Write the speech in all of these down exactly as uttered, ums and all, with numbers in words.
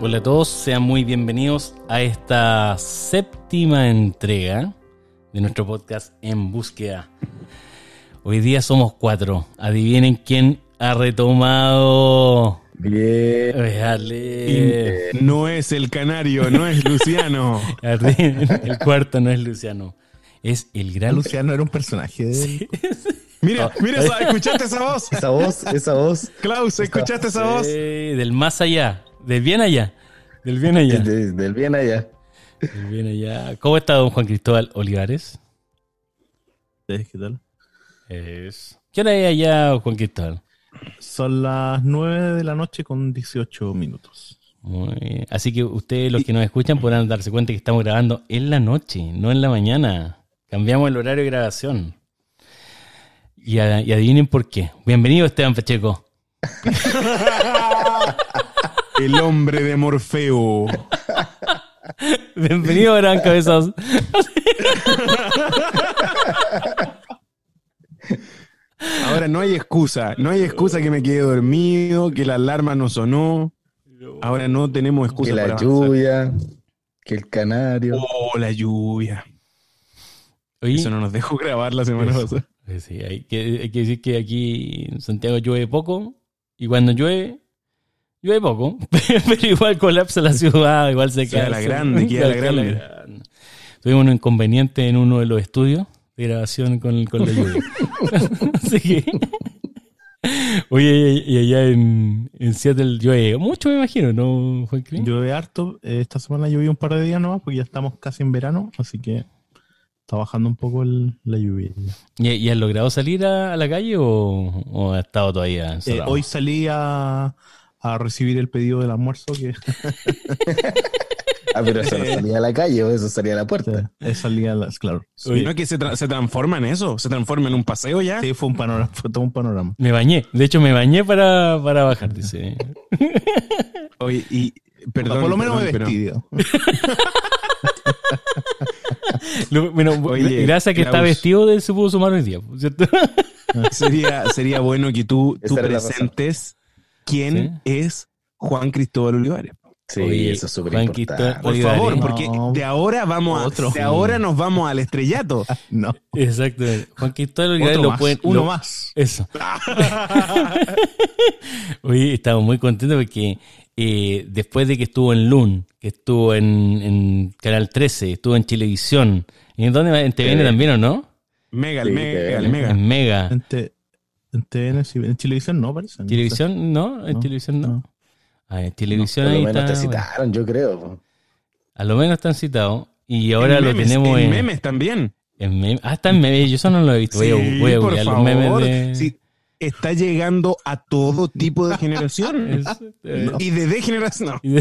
Hola a todos, sean muy bienvenidos a esta séptima entrega de nuestro podcast En Búsqueda. Hoy día somos cuatro. Adivinen quién ha retomado. Bien. Dale. No es el canario, no es Luciano. El cuarto no es Luciano. Es el gran... Luciano era un personaje de... Sí. Mira, mira, esa, ¿escuchaste esa voz? Esa voz, esa voz. Klaus, ¿escuchaste esa voz? Sí, del más allá, del bien allá. Del bien allá. De, del bien allá. Del bien allá. ¿Cómo está don Juan Cristóbal Olivares? ¿Qué tal? Es... ¿Qué hora es allá, Juan Cristóbal? Son las nueve de la noche con dieciocho minutos. Muy bien. Así que ustedes, los que nos escuchan, podrán darse cuenta que estamos grabando en la noche, no en la mañana. Cambiamos el horario de grabación. Y, a, y adivinen por qué. Bienvenido, Esteban Pacheco. El hombre de Morfeo. Bienvenido, gran cabezas. Ahora no hay excusa, no hay excusa que me quede dormido, que la alarma no sonó. Ahora no tenemos excusa Que la para avanzar. lluvia, que el canario. Oh, la lluvia. Oye, Eso no nos dejó grabar la semana eso. pasada. Sí, hay que, hay que decir que aquí en Santiago llueve poco y cuando llueve, llueve poco, pero igual colapsa la ciudad, igual se Queda cae. la grande, queda la grande. grande. Tuvimos un inconveniente en uno de los estudios de grabación con, con la lluvia. Así que... Oye, y allá en, en Seattle llueve mucho, me imagino, ¿no, Juan Cris? Llueve harto. Esta semana llovió un par de días nomás porque ya estamos casi en verano, así que está bajando un poco el, la lluvia. ¿Y, y has logrado salir a, a la calle o, o has estado todavía Eh, encerrado? hoy salí a, a recibir el pedido del almuerzo que Ah, pero eso no salía a la calle, o eso salía a la puerta. eh, salí a las, claro. Oye, ¿No es que se, tra- se transforma en eso? ¿Se transforma en un paseo ya? Sí, fue un panorama, fue todo un panorama. me bañé, de hecho me bañé para, para bajar, dice. Oye, y... Perdón, Por lo menos perdón, me pero- vestido. Lo- bueno, Oye, gracias a que está Klaus. vestido, de él se pudo sumar hoy día, ¿cierto? Sería, sería bueno que tú, tú Esa era la razón. presentes quién es Juan Cristóbal Olivares. Sí, Oye, eso es súper Juan importante. Cristóbal- Por Olivares. favor, No. porque de ahora vamos a, Otro. de ahora nos vamos al estrellato. No, Exacto. Juan Cristóbal Olivares otro lo más, pueden... uno lo- más. Eso. Oye, estamos muy contentos porque eh, después de que estuvo en Loon, que estuvo en, en Canal trece, estuvo en Chilevisión, ¿y en dónde más? ¿En T V N Sí. también o no? Mega, el Sí, mega, te- el mega. En Mega. En, te- en T V N, sí, en televisión no parece. no sé. ¿Televisión? ¿No? ¿En No, televisión no? no. Ah, en televisión Por ahí lo menos está, te bueno. citaron, yo creo. po. A lo menos están citados. Y ahora En lo memes, tenemos en en, memes también. en meme. Ah, está en memes. Yo eso no lo he visto. Voy a, Sí, voy a por googlear los favor. memes de... Sí, está llegando a todo tipo de generación. Es- eh, Y de degeneración. No.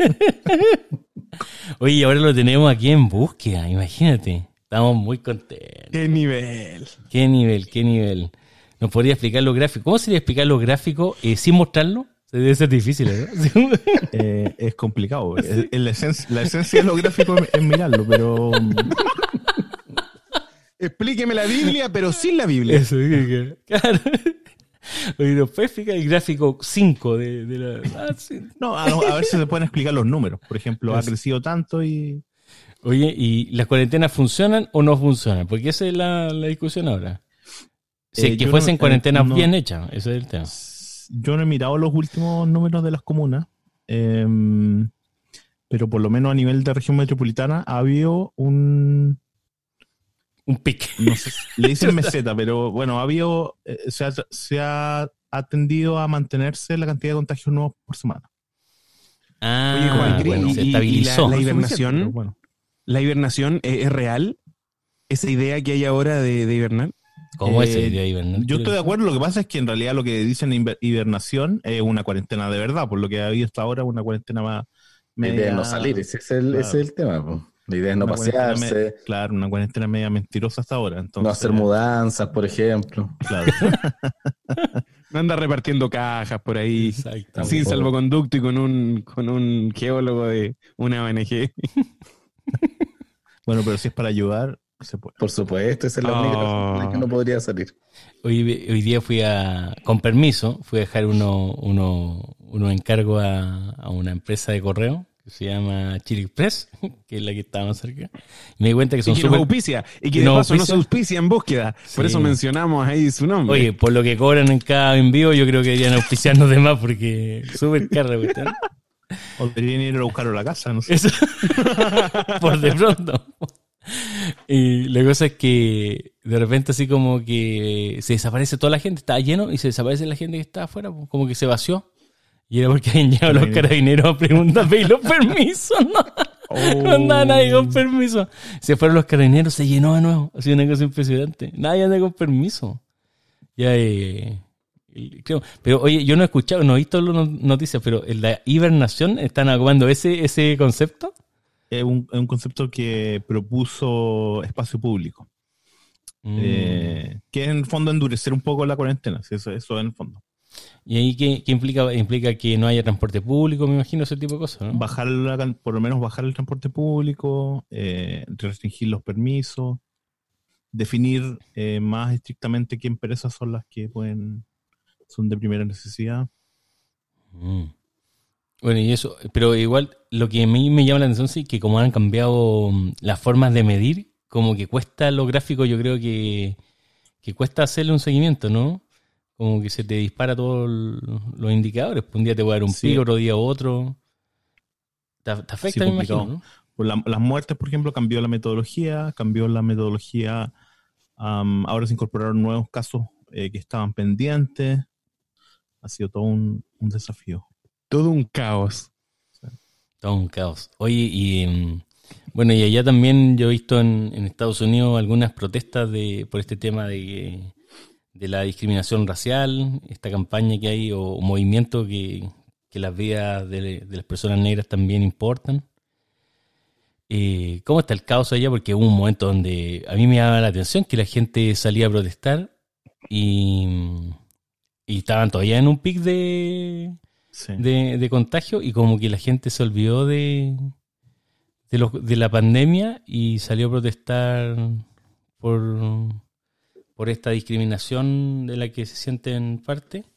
Oye, y ahora lo tenemos aquí en búsqueda, imagínate. Estamos muy contentos. Qué nivel. Qué nivel, qué nivel. ¿Nos podría explicar los gráficos? ¿Cómo sería explicar los gráficos eh, sin mostrarlo? Debe ser difícil, ¿no? Eh, es complicado. Es- es la, esencia, la esencia de los gráficos es, es mirarlo, pero mm, Explíqueme la Biblia, pero sin la Biblia. Eso, que- que- claro. Oye, ¿nos puede explicar el gráfico cinco de, de la... Ah, sí. no, a, a ver si se pueden explicar los números. Por ejemplo, ha Eso. crecido tanto y Oye, ¿y las cuarentenas funcionan o no funcionan? Porque esa es la, la discusión ahora. Si Eh, es que yo fuesen no- cuarentenas no- bien hechas, ese es el tema. yo no he mirado los últimos números de las comunas, em, pero por lo menos a nivel de región metropolitana ha habido un, Un pique. no sé, le dicen meseta, pero bueno, ha habido, eh, se, ha, se ha, ha tendido a mantenerse la cantidad de contagios nuevos por semana. Ah, Oye, Juan, bueno, y- se y- y estabilizó. la- No es hibernación? suficiente, pero bueno. ¿La hibernación es, es real? ¿Esa idea que hay ahora de, de hibernar? ¿Cómo es Eh, el día hibernal? Yo estoy de acuerdo, lo que pasa es que en realidad lo que dicen hiber- hibernación es una cuarentena de verdad, por lo que ha habido hasta ahora una cuarentena más La idea es no salir, ese es el, claro. ese es el tema. po. La idea es no una cuarentena pasearse, me- claro, una cuarentena media mentirosa hasta ahora. Entonces, no hacer mudanzas, por ejemplo. Claro. No anda repartiendo cajas por ahí, Exacto. sin Tampoco. salvoconducto y con un, con un geólogo de una O N G. Bueno, pero si es para ayudar, se puede. Por supuesto, esa es la única Oh. razón por la que no podría salir. Hoy, hoy día fui a, con permiso, fui a dejar uno, uno, uno encargo a, a una empresa de correo que se llama Chile Express, que es la que estaba más cerca. Y me di cuenta que Y son que nos súper... auspicia. Y que ¿Y de nos paso no auspicia? se auspicia en búsqueda. Por Sí. eso mencionamos ahí su nombre. Oye, por lo que cobran en cada envío, yo creo que deberían auspiciarnos de más porque súper caro, ¿viste? O deberían ir a buscarlo a la casa, no sé. Eso. Por de pronto. Y la cosa es que de repente así como que se desaparece toda la gente, estaba lleno y se desaparece la gente que estaba afuera, pues, como que se vació. Y era porque habían llegado los carabineros a preguntar pedir los permisos, ¿no? Oh. No andaba nadie con permiso. Se fueron los carabineros, se llenó de nuevo. Ha sido una cosa impresionante. Nadie anda con permiso. Ya, eh, creo. Pero oye, yo no he escuchado, no he visto las noticias, pero en la hibernación están ocupando ese, ese concepto. Es un, es un concepto que propuso Espacio Público. Mm. Eh, que es en el fondo endurecer un poco la cuarentena. Sí, Eso, eso en el fondo. ¿Y ahí qué, qué implica? Implica que no haya transporte público, me imagino, ese tipo de cosas, ¿no? Bajar la can- por lo menos bajar el transporte público, eh, restringir los permisos, definir eh, más estrictamente qué empresas son las que pueden son de primera necesidad. Mm. Bueno, y eso, pero igual lo que a mí me llama la atención sí que como han cambiado mm, las formas de medir, como que cuesta los gráficos, yo creo que, que cuesta hacerle un seguimiento, ¿no? Como que se te dispara todos los indicadores. Un día te voy a dar un Sí. pico, otro día otro. Te, te afecta, Sí, me complicado. imagino, ¿no? Por la- las muertes, por ejemplo, cambió la metodología, cambió la metodología. Am, ahora se incorporaron nuevos casos eh, que estaban pendientes. Ha sido todo un, un desafío. Todo un caos. Todo un caos. Oye, y mm, bueno, y allá también yo he visto en, en Estados Unidos algunas protestas de por este tema de, de la discriminación racial, esta campaña que hay o movimiento que, que las vidas de, de las personas negras también importan. Eh, ¿Cómo está el caos allá? Porque hubo un momento donde a mí me llamaba la atención que la gente salía a protestar y, y estaban todavía en un pic de, Sí. de, de contagio y como que la gente se olvidó de, de, los, de la pandemia y salió a protestar por, por esta discriminación de la que se sienten parte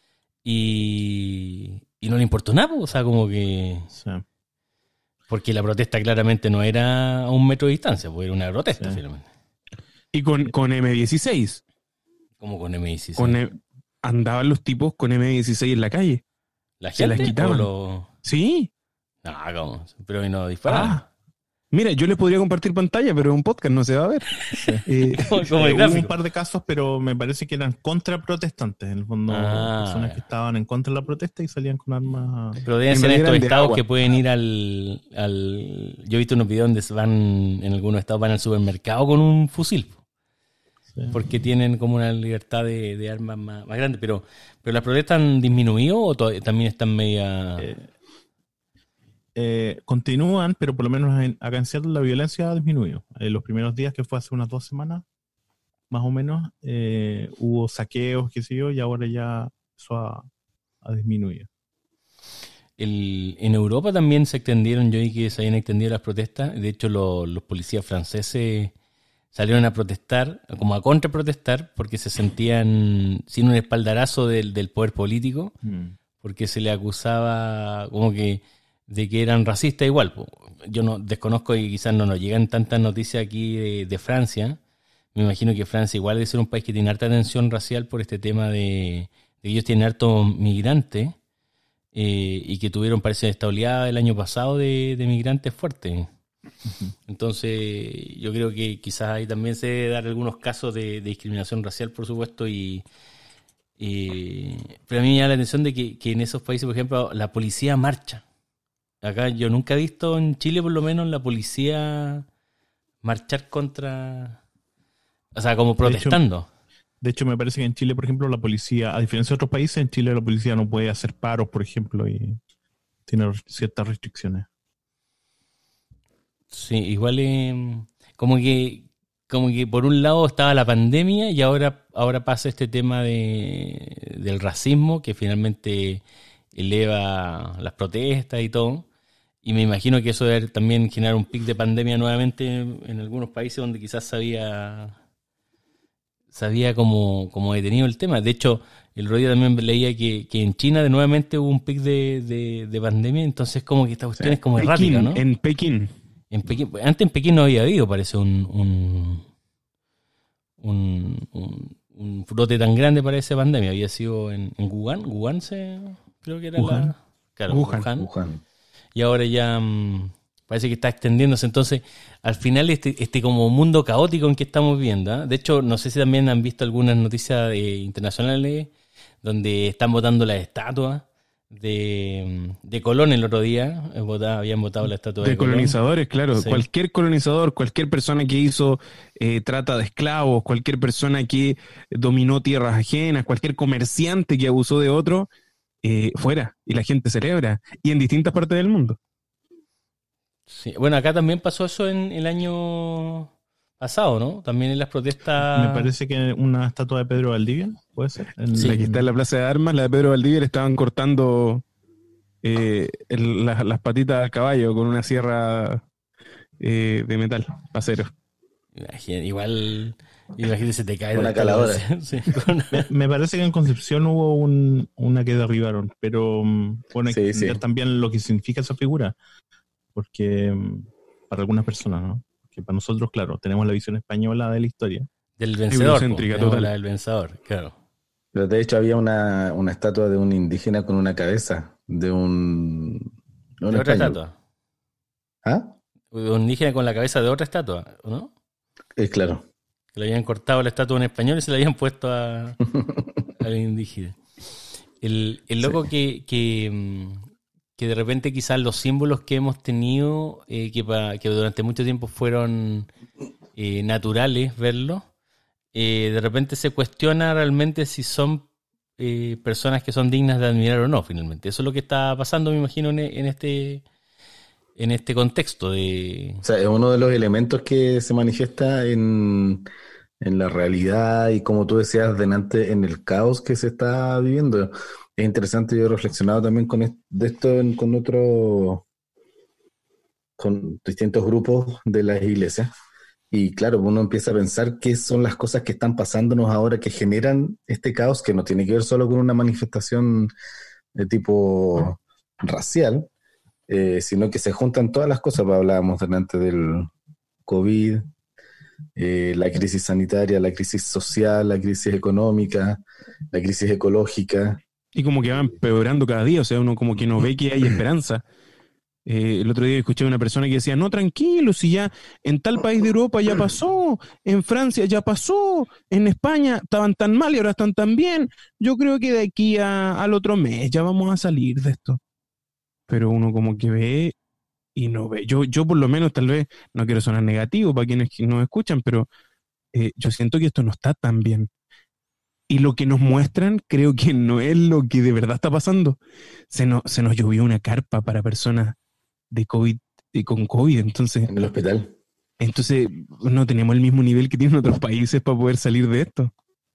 y, y no le importó nada, o sea, como que... Sí. Porque la protesta claramente no era a un metro de distancia, pues era una protesta, Sí. finalmente. Y con, con eme dieciséis. Como con eme dieciséis. Con e- andaban los tipos con eme dieciséis en la calle. ¿La se las gente quitaban. o lo... Sí. No, ¿cómo? Pero no disparaban. Ah. Mira, yo les podría compartir pantalla, pero en un podcast no se va a ver. Eh, Como, como Eh, el hubo un gráfico. par de casos, pero me parece que eran contra protestantes. En el fondo, Ah, personas ya. que estaban en contra de la protesta y salían con armas. Pero deben En ser realidad estos eran de estados agua. que pueden ir al, al... Yo he visto unos videos donde se van, en algunos estados van al supermercado con un fusil. Sí. Porque tienen como una libertad de, de armas más, más grande. Pero, pero las protestas han disminuido o todavía- también están media... Eh, eh, continúan, pero por lo menos en, acá en Seattle la violencia ha disminuido. En los primeros días, que fue hace unas dos semanas, más o menos, eh, hubo saqueos, qué sé yo, y ahora ya eso ha, ha disminuido. El, en Europa también se extendieron, yo vi que se habían extendido las protestas. De hecho, lo- los policías franceses salieron a protestar, como a contraprotestar, porque se sentían sin un espaldarazo del, del poder político, porque se le acusaba como que de que eran racistas igual. Po. Yo no desconozco y quizás no nos llegan tantas noticias aquí de, de Francia. Me imagino que Francia igual debe ser un país que tiene harta tensión racial por este tema de, de que ellos tienen hartos migrantes eh, y que tuvieron, parece, esta oleada el año pasado de, de migrantes fuertes. Entonces yo creo que quizás ahí también se debe dar algunos casos de, de discriminación racial, por supuesto, y, y pero a mí me llama la atención de que, que en esos países, por ejemplo, la policía marcha. Acá yo nunca he visto en Chile, por lo menos, la policía marchar contra, o sea, como protestando. De hecho, me parece que en Chile, por ejemplo, la policía, a diferencia de otros países, en Chile la policía no puede hacer paros, por ejemplo, y tiene ciertas restricciones. Sí, igual eh, como que como que por un lado estaba la pandemia y ahora ahora pasa este tema de del racismo que finalmente eleva las protestas y todo. y me imagino que eso debe también generar un pic de pandemia nuevamente en algunos países donde quizás se había, se había como, como detenido el tema. De hecho, el otro día también leía que, que en China de nuevamente hubo un pic de, de, de pandemia, entonces como que esta cuestión es como Pekín, errática, ¿no? En Pekín. En Pekín, antes en Pekín no había habido, parece, un un, un, un, un brote tan grande para esa pandemia. Había sido en, en Wuhan, Wuhan se, creo que era Wuhan. la... Claro, Wuhan. Wuhan. Wuhan. Y ahora ya mmm, parece que está extendiéndose. Entonces, al final, este, este como mundo caótico en que estamos viendo, ¿eh? De hecho, no sé si también han visto algunas noticias eh, internacionales donde están votando las estatuas de, de Colón el otro día. Eh, votaba- habían votado la estatua de, De Colón. colonizadores, claro. Sí. Cualquier colonizador, cualquier persona que hizo eh, trata de esclavos, cualquier persona que dominó tierras ajenas, cualquier comerciante que abusó de otro, eh, fuera. Y la gente celebra. Y en distintas partes del mundo. Sí. Bueno, acá también pasó eso en el año pasado, ¿no? También en las protestas. Me parece que una estatua de Pedro Valdivia, ¿puede ser? En- Sí. La que está en la Plaza de Armas, la de Pedro Valdivia, le estaban cortando eh, el- las, las patitas al caballo con una sierra eh, de metal, acero. Imagina- igual, imagínate, se te cae Una la estatua. caladora. Sí, con- Me, me parece que en Concepción hubo un- una que derribaron, pero mm, bueno, hay que Sí, entender sí. también lo que significa esa figura, porque mm, para algunas personas, ¿no? Que para nosotros, claro, tenemos la visión española de la historia. Del vencedor. po. Eurocéntrica, Tenemos total. la del vencedor, claro. Pero de hecho había una, una estatua de un indígena con una cabeza de un, de un De otra español. estatua. ¿Ah? Un indígena con la cabeza de otra estatua, ¿no? Es claro. Que le habían cortado la estatua a un español y se la habían puesto a, al indígena. El, el loco que, que, mm, que de repente quizás los símbolos que hemos tenido, eh, que, pa- que durante mucho tiempo fueron eh, naturales verlos, eh, de repente se cuestiona realmente si son eh, personas que son dignas de admirar o no, finalmente. Eso es lo que está pasando, me imagino, en, en este en este contexto de... O sea, es uno de los elementos que se manifiesta en, en la realidad y como tú decías delante, en el caos que se está viviendo. Es interesante, yo he reflexionado también con est- de esto en- con otros, con distintos grupos de las iglesias. Y claro, uno empieza a pensar qué son las cosas que están pasándonos ahora que generan este caos, que no tiene que ver solo con una manifestación de tipo racial, eh, sino que se juntan todas las cosas. Pues hablábamos delante del COVID, eh, la crisis sanitaria, la crisis social, la crisis económica, la crisis ecológica. Y como que va empeorando cada día, o sea, uno como que no ve que hay esperanza. Eh, el otro día escuché a una persona que decía, no, tranquilo, si ya en tal país de Europa ya pasó, en Francia ya pasó, en España estaban tan mal y ahora están tan bien. Yo creo que de aquí a- al otro mes ya vamos a salir de esto. Pero uno como que ve y no ve. Yo, yo por lo menos tal vez, no quiero sonar negativo para quienes que nos escuchan, pero eh, yo siento que esto no está tan bien. Y lo que nos muestran creo que no es lo que de verdad está pasando. Se nos, se nos llovió una carpa para personas de COVID y con COVID, entonces, En el hospital. entonces no tenemos el mismo nivel que tienen otros países para poder salir de esto.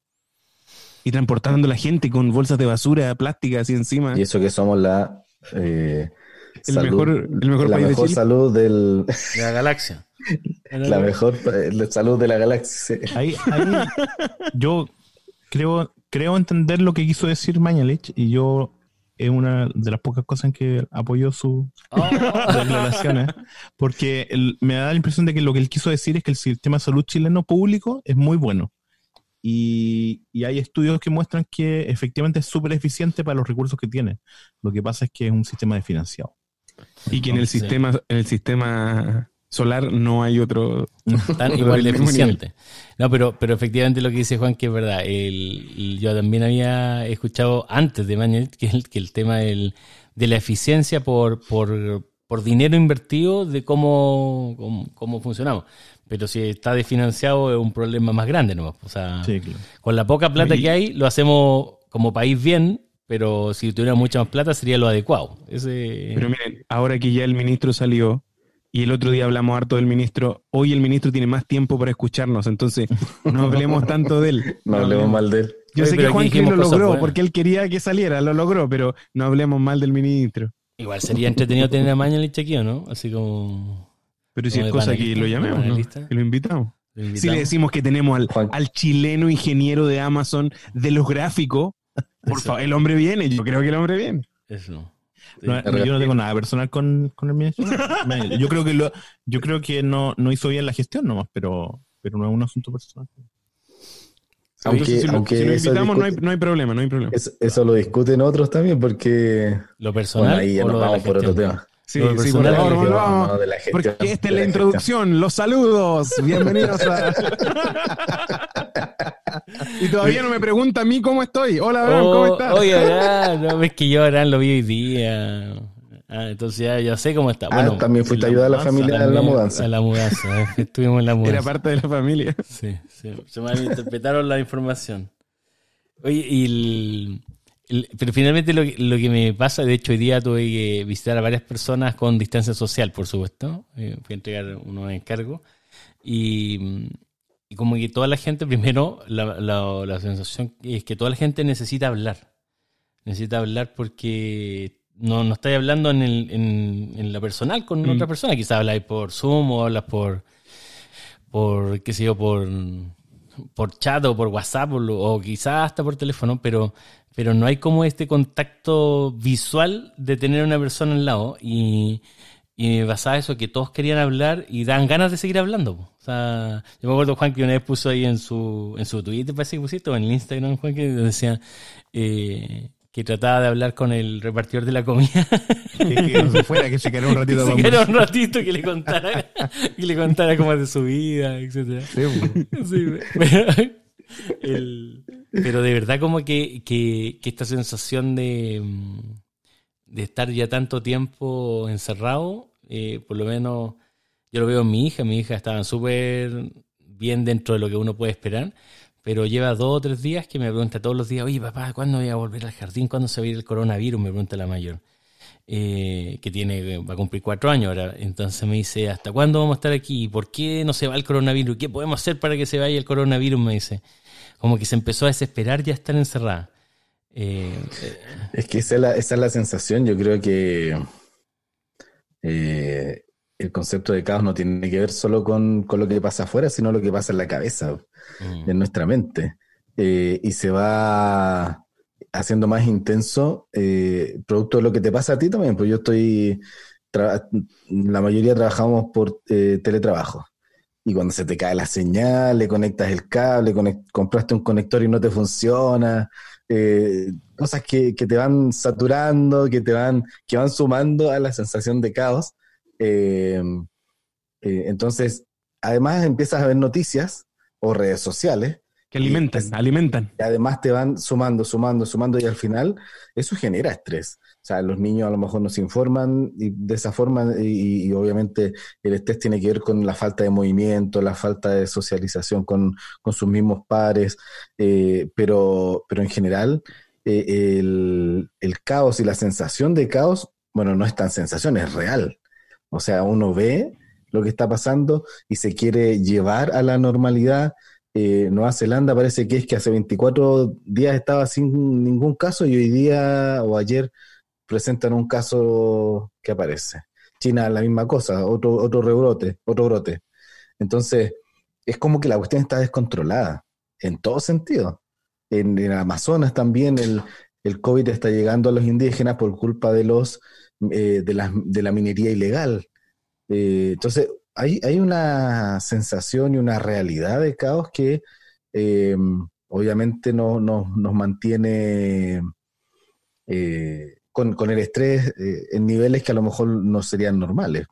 Y transportando a la gente con bolsas de basura plásticas así encima. Y eso que somos la eh, El mejor- el mejor la país de mejor Chile. salud del de la galaxia. la mejor eh, la salud de la galaxia. Sí. Ahí, ahí yo creo, creo entender lo que quiso decir Mañalich y yo es una de las pocas cosas en que apoyo sus Oh. declaraciones, porque el- me da la impresión de que lo que él quiso decir es que el sistema de salud chileno público es muy bueno. Y, y hay estudios que muestran que efectivamente es súper eficiente para los recursos que tiene. Lo que pasa es que es un sistema desfinanciado. Y que en el Sí. sistema, en el sistema solar no hay otro. Tan otro igual de del mismo eficiente. No, pero, pero efectivamente lo que dice Juan, que es verdad. El, el- yo también había escuchado antes de Manuel que el, que el tema del, de la eficiencia por, por, por dinero invertido de cómo, cómo, cómo funcionamos. Pero si está desfinanciado es un problema más grande, ¿no? O sea, Sí, claro. con la poca plata Y- que hay, lo hacemos como país bien, pero si tuviera mucha más plata sería lo adecuado. Ese... Pero miren, ahora que ya el ministro salió y el otro día hablamos harto del ministro, hoy el ministro tiene más tiempo para escucharnos, entonces no hablemos tanto de él. No hablemos mal de él. Yo Oye, sé pero que aquí Juan dijimos lo cosas logró buenas. porque él quería que saliera, lo logró, pero no hablemos mal del ministro. Igual sería entretenido tener a Maña en el chequeo, ¿no? Así como... Pero si como es de cosa que panelista, lo de llamemos, ¿no? panelista. Que lo invitamos. Lo Si invitamos. le decimos que tenemos al, Juan. al chileno ingeniero de Amazon de los gráficos, por Eso. favor, el hombre viene. Yo creo que el hombre viene. Eso. Sí. No, no, yo no tengo nada personal con, con el ministro. Me- Yo creo que lo, yo creo que no, no hizo bien la gestión nomás, pero, pero no es un asunto personal. Aunque, Entonces, si lo, aunque si lo eso, invitamos, no hay, discute- no hay problema, no hay problema. eso, eso lo discuten otros también, porque Lo personal bueno, ahí ya o nos lo de la vamos por otro gestión. tema. Sí, lo sí, por personal, favor, la vamos, gestión, vamos. no, de la gestión, Porque esta es de la la introducción, los saludos, bienvenidos a... Y todavía no me pregunta a mí cómo estoy. Hola, Abraham, ¿cómo Oh, estás? oye, Abraham, no, es que yo Abraham lo vi hoy día. Ah, entonces ya, ya sé cómo está. Ah, Bueno, también fuiste a en la ayudar a la mudanza, familia en la también mudanza. A la mudanza, ¿eh? Estuvimos en la mudanza. Era parte de la familia. Sí, sí, se malinterpretaron la información. Oye, y el, el- pero finalmente lo, que- lo que me pasa, de hecho hoy día tuve que visitar a varias personas con distancia social, por supuesto. Eh, fui a entregar unos encargos y, y como que toda la gente, primero, la, la, la sensación es que toda la gente necesita hablar. Necesita hablar porque no, no estáis hablando en, el, en, en la personal con Mm. otra persona. Quizás habláis por Zoom o hablas por, por qué sé yo, por, por chat o por WhatsApp o, lo- o quizás hasta por teléfono, pero, pero no hay como este contacto visual de tener a una persona al lado. Y, y me pasaba eso, que todos querían hablar y dan ganas de seguir hablando. Po. O sea, yo me acuerdo, Juan, que una vez puso ahí en su, en su Twitter, parece que pusiste, o en el Instagram, Juan, que decía eh, que trataba de hablar con el repartidor de la comida. Que, que no se fuera, que se quedara un ratito Se para quedara un ratito que le contara, que le contara cómo de su vida, etcétera. Sí, pues. Sí, pero, el- pero de verdad como que, que, que esta sensación de, mm, de estar ya tanto tiempo encerrado, eh, por lo menos yo lo veo en mi hija, mi hija estaba súper bien dentro de lo que uno puede esperar, pero lleva dos o tres días que me pregunta todos los días, oye papá, ¿cuándo voy a volver al jardín? ¿Cuándo se va a ir el coronavirus? Me pregunta la mayor. Eh, que tiene, va a cumplir cuatro años ahora. Entonces me dice, ¿hasta cuándo vamos a estar aquí? ¿Por qué no se va el coronavirus? ¿Qué podemos hacer para que se vaya el coronavirus? Me dice. Como que se empezó a desesperar ya estar encerrada. Eh, eh, Es que esa es la, esa es la sensación. Yo creo que eh, el concepto de caos no tiene que ver solo con, con lo que pasa afuera, sino lo que pasa en la cabeza, mm, en nuestra mente. Eh, y se va haciendo más intenso, eh, producto de lo que te pasa a ti también. Pues yo estoy, tra- la mayoría trabajamos por eh, teletrabajo. Y cuando se te cae la señal, le conectas el cable, conect- compraste un conector y no te funciona, eh, cosas que, que te van saturando, que te van, que van sumando a la sensación de caos. Eh, eh, entonces, además empiezas a ver noticias o redes sociales Que alimentan, Y- alimentan. que además te van sumando, sumando, sumando y al final eso genera estrés. O sea, los niños a lo mejor no se informan y de esa forma y, y obviamente el estrés tiene que ver con la falta de movimiento, la falta de socialización con, con sus mismos pares, eh, pero, pero en general eh, el, el caos y la sensación de caos, bueno, no es tan sensación, es real. O sea, uno ve lo que está pasando y se quiere llevar a la normalidad. Eh, Nueva Zelanda parece que es que hace veinticuatro días estaba sin ningún caso y hoy día o ayer presentan un caso que aparece. China la misma cosa, otro, otro rebrote, otro brote. Entonces, es como que la cuestión está descontrolada, en todo sentido. En, en Amazonas también el, el COVID está llegando a los indígenas por culpa de los eh, de, la, de la minería ilegal. Eh, entonces, hay, hay una sensación y una realidad de caos que eh, obviamente no, no, nos mantiene eh, con, con el estrés eh, en niveles que a lo mejor no serían normales.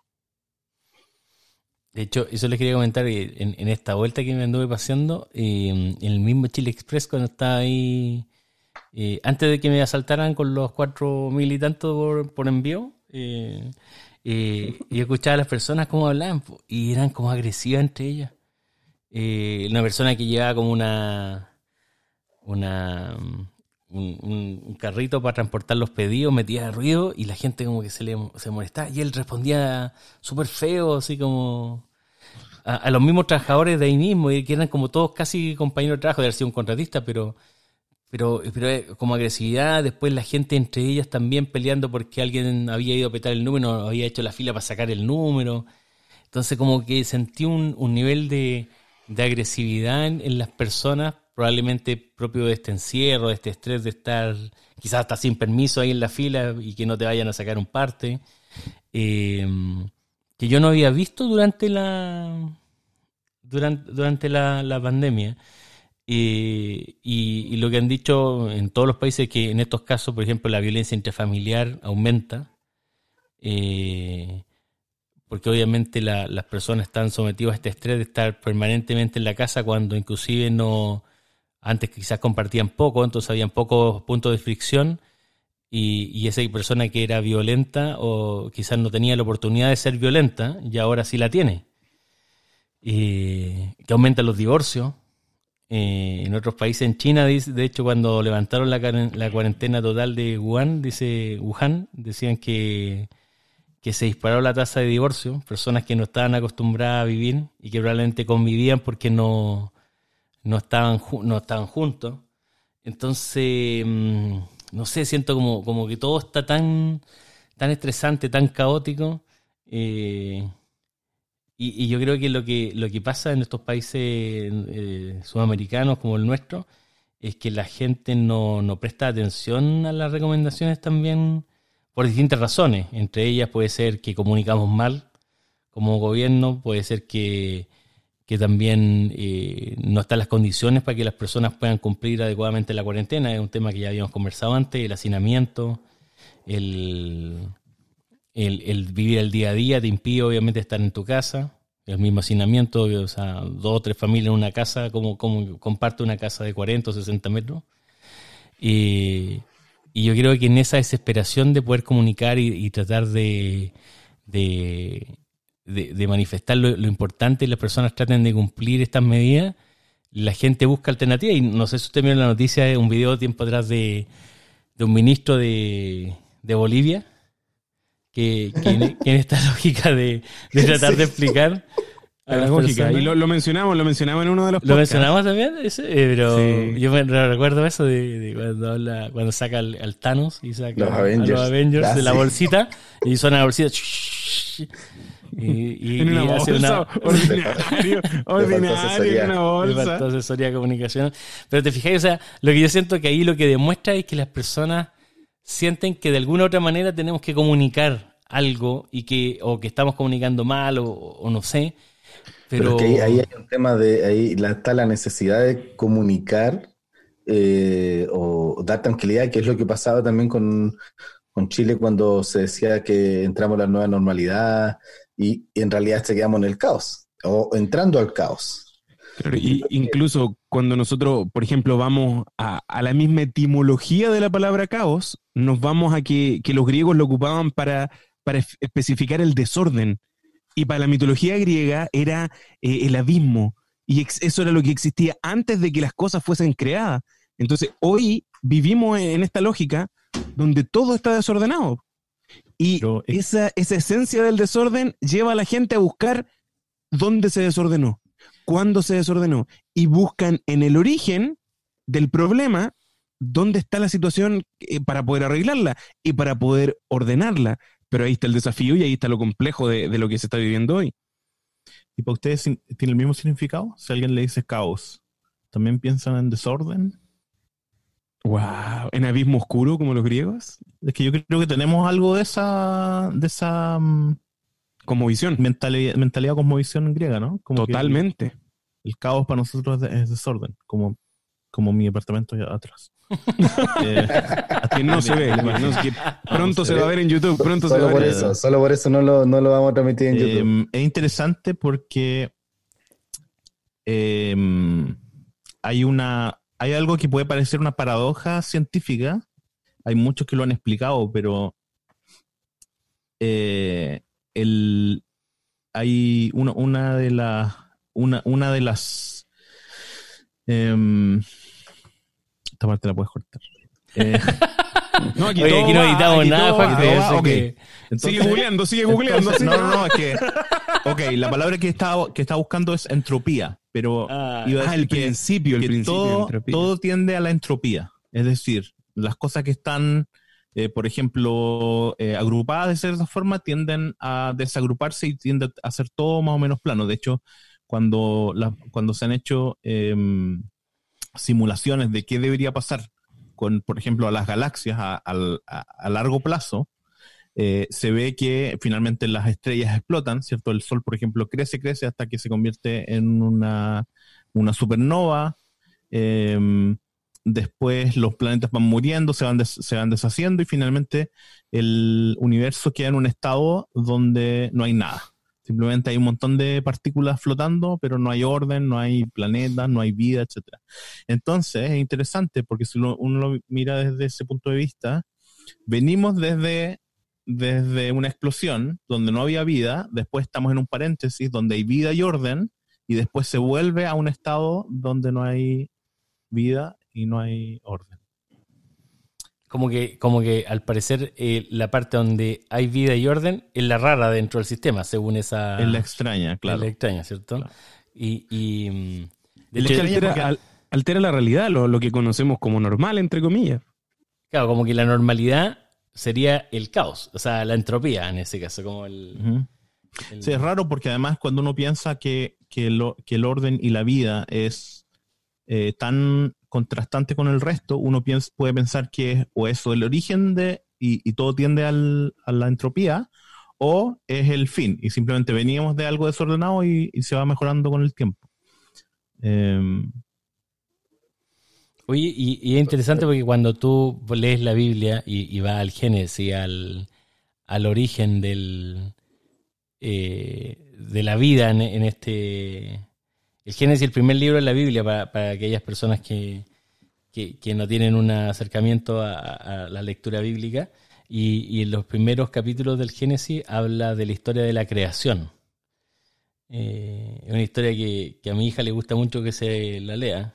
De hecho, eso les quería comentar que en, en esta vuelta que me anduve paseando, eh, en el mismo Chile Express, cuando estaba ahí, eh, antes de que me asaltaran con los cuatro mil y tanto por, por envío, eh, eh, y escuchaba a las personas cómo hablaban po, y eran como agresivas entre ellas. Eh, una persona que llevaba como una, una un, un- un carrito para transportar los pedidos, metía ruido y la gente como que se le se molestaba y él respondía súper feo, así como a, a los mismos trabajadores de ahí mismo, y que eran como todos casi compañeros de trabajo, de haber sido un contratista, pero pero, pero como agresividad, después la gente entre ellas también peleando porque alguien había ido a petar el número, había hecho la fila para sacar el número. Entonces como que sentí un, un nivel de, de agresividad en, en las personas, probablemente propio de este encierro, de este estrés de estar quizás hasta sin permiso ahí en la fila y que no te vayan a sacar un parte, eh, que yo no había visto durante la durante, durante la, la pandemia. Eh, y, y lo que han dicho en todos los países es que en estos casos, por ejemplo, la violencia intrafamiliar aumenta, eh, porque obviamente la, las personas están sometidas a este estrés de estar permanentemente en la casa cuando inclusive no... Antes quizás compartían poco, entonces habían pocos puntos de fricción y, y esa persona que era violenta o quizás no tenía la oportunidad de ser violenta y ahora sí la tiene. Eh, que aumentan los divorcios. Eh, en otros países, en China, dice, de hecho, cuando levantaron la, la cuarentena total de Wuhan, dice Wuhan, decían que, que se disparó la tasa de divorcio, personas que no estaban acostumbradas a vivir y que probablemente convivían porque no... no estaban no estaban juntos. Entonces, mmm, no sé, siento como, como que todo está tan, tan estresante, tan caótico. Eh, y, y yo creo que lo que lo que pasa en estos países eh, sudamericanos como el nuestro es que la gente no, no presta atención a las recomendaciones también por distintas razones. Entre ellas puede ser que comunicamos mal como gobierno, puede ser que que también eh, no están las condiciones para que las personas puedan cumplir adecuadamente la cuarentena. Es un tema que ya habíamos conversado antes, el hacinamiento, el, el, el vivir el día a día te impide obviamente estar en tu casa, el mismo hacinamiento, o sea, dos o tres familias en una casa, como, como comparte una casa de cuarenta o sesenta metros. Y, y yo creo que en esa desesperación de poder comunicar y, y tratar de... de De, de manifestar lo, lo importante y las personas traten de cumplir estas medidas, la gente busca alternativas. Y no sé si usted vio la noticia, un video tiempo atrás de, de un ministro de, de Bolivia que, que, en, que en esta lógica de, de tratar sí. de explicar a la lógica, y lo, lo mencionamos, lo mencionamos en uno de los podcasts. ¿Lo mencionamos también? Ese, eh, pero sí. yo me recuerdo eso de, de cuando habla, cuando saca al, al Thanos y saca los Avengers, a los Avengers ya, de la sí. bolsita y suena la bolsita y, y, en una y bolsa, hace una ordinario, ordinario, en una bolsa. asesoría de comunicación. Pero te fijas, o sea, lo que yo siento que ahí lo que demuestra es que las personas sienten que de alguna u otra manera tenemos que comunicar algo y que o que estamos comunicando mal o, o no sé. Pero, pero es que ahí, ahí hay un tema de, ahí la, está la necesidad de comunicar eh, o dar tranquilidad, que es lo que pasaba también con, con Chile cuando se decía que entramos a la nueva normalidad y, y en realidad seguíamos en el caos o entrando al caos. Claro, y incluso cuando nosotros, por ejemplo, vamos a, a la misma etimología de la palabra caos, nos vamos a que, que los griegos lo ocupaban para, para especificar el desorden. Y para la mitología griega era eh, el abismo. Y ex- eso era lo que existía antes de que las cosas fuesen creadas. Entonces, hoy vivimos en esta lógica donde todo está desordenado. Y Pero, eh, esa, esa esencia del desorden lleva a la gente a buscar dónde se desordenó, cuándo se desordenó. Y buscan en el origen del problema dónde está la situación eh, para poder arreglarla y para poder ordenarla. Pero ahí está el desafío y ahí está lo complejo de, de lo que se está viviendo hoy. ¿Y para ustedes tiene el mismo significado? Si alguien le dice caos, ¿también piensan en desorden? Wow, ¿en abismo oscuro como los griegos? Es que yo creo que tenemos algo de esa de esa um, Cosmovisión. mentalidad, mentalidad cosmovisión griega, ¿no? Como Totalmente. El, el caos para nosotros es, es desorden, como, como mi departamento allá atrás. eh, que no se ve, no, que pronto se va a ver en YouTube, pronto solo se va a por ver. eso, solo por eso no lo, no lo vamos a transmitir en eh, YouTube. Es interesante porque eh, hay una hay algo que puede parecer una paradoja científica. Hay muchos que lo han explicado, pero eh, el hay una, una de las una, una de las eh, esta parte la puedes cortar. Eh, no, aquí, Oye, aquí no va, editamos aquí nada, Juan. va, Ok. okay. Entonces, sigue googleando, sigue googleando. entonces, sigue. no, no, no, es que ok, la palabra que estaba que estaba buscando es entropía, pero Ah, iba a Ah, decir el que, principio, el que principio de todo, entropía. todo tiende a la entropía. Es decir, las cosas que están, eh, por ejemplo, eh, agrupadas de cierta forma tienden a desagruparse y tienden a ser todo más o menos plano. De hecho, cuando, la, cuando se han hecho eh, simulaciones de qué debería pasar con, por ejemplo, a las galaxias a, a, a largo plazo, eh, se ve que finalmente las estrellas explotan, ¿cierto? El Sol, por ejemplo, crece, crece hasta que se convierte en una, una supernova. Eh, después los planetas van muriendo, se van, des, se van deshaciendo y finalmente el universo queda en un estado donde no hay nada. Simplemente hay un montón de partículas flotando, pero no hay orden, no hay planetas, no hay vida, etcétera. Entonces es interesante porque si uno, uno lo mira desde ese punto de vista, venimos desde, desde una explosión donde no había vida, después estamos en un paréntesis donde hay vida y orden, y después se vuelve a un estado donde no hay vida y no hay orden. Como que, como que al parecer eh, la parte donde hay vida y orden es la rara dentro del sistema, según esa... Es la extraña, claro. Es la extraña, ¿cierto? Claro. Y, y de hecho, altera, porque... al, altera la realidad, lo, lo que conocemos como normal, entre comillas. Claro, como que la normalidad sería el caos, o sea, la entropía en ese caso, como el... Uh-huh. el... Sí, es raro porque además cuando uno piensa que, que, lo, que el orden y la vida es eh, tan... contrastante con el resto, uno piensa, puede pensar que es o eso el origen de y, y todo tiende al, a la entropía, o es el fin y simplemente veníamos de algo desordenado y, y se va mejorando con el tiempo. Eh, Oye, y, y es interesante porque cuando tú lees la Biblia y, y vas al Génesis, al, al origen del eh, de la vida en, en este... El Génesis es el primer libro de la Biblia para, para aquellas personas que, que, que no tienen un acercamiento a, a la lectura bíblica. Y, y en los primeros capítulos del Génesis habla de la historia de la creación. Eh, es una historia que, que a mi hija le gusta mucho que se la lea.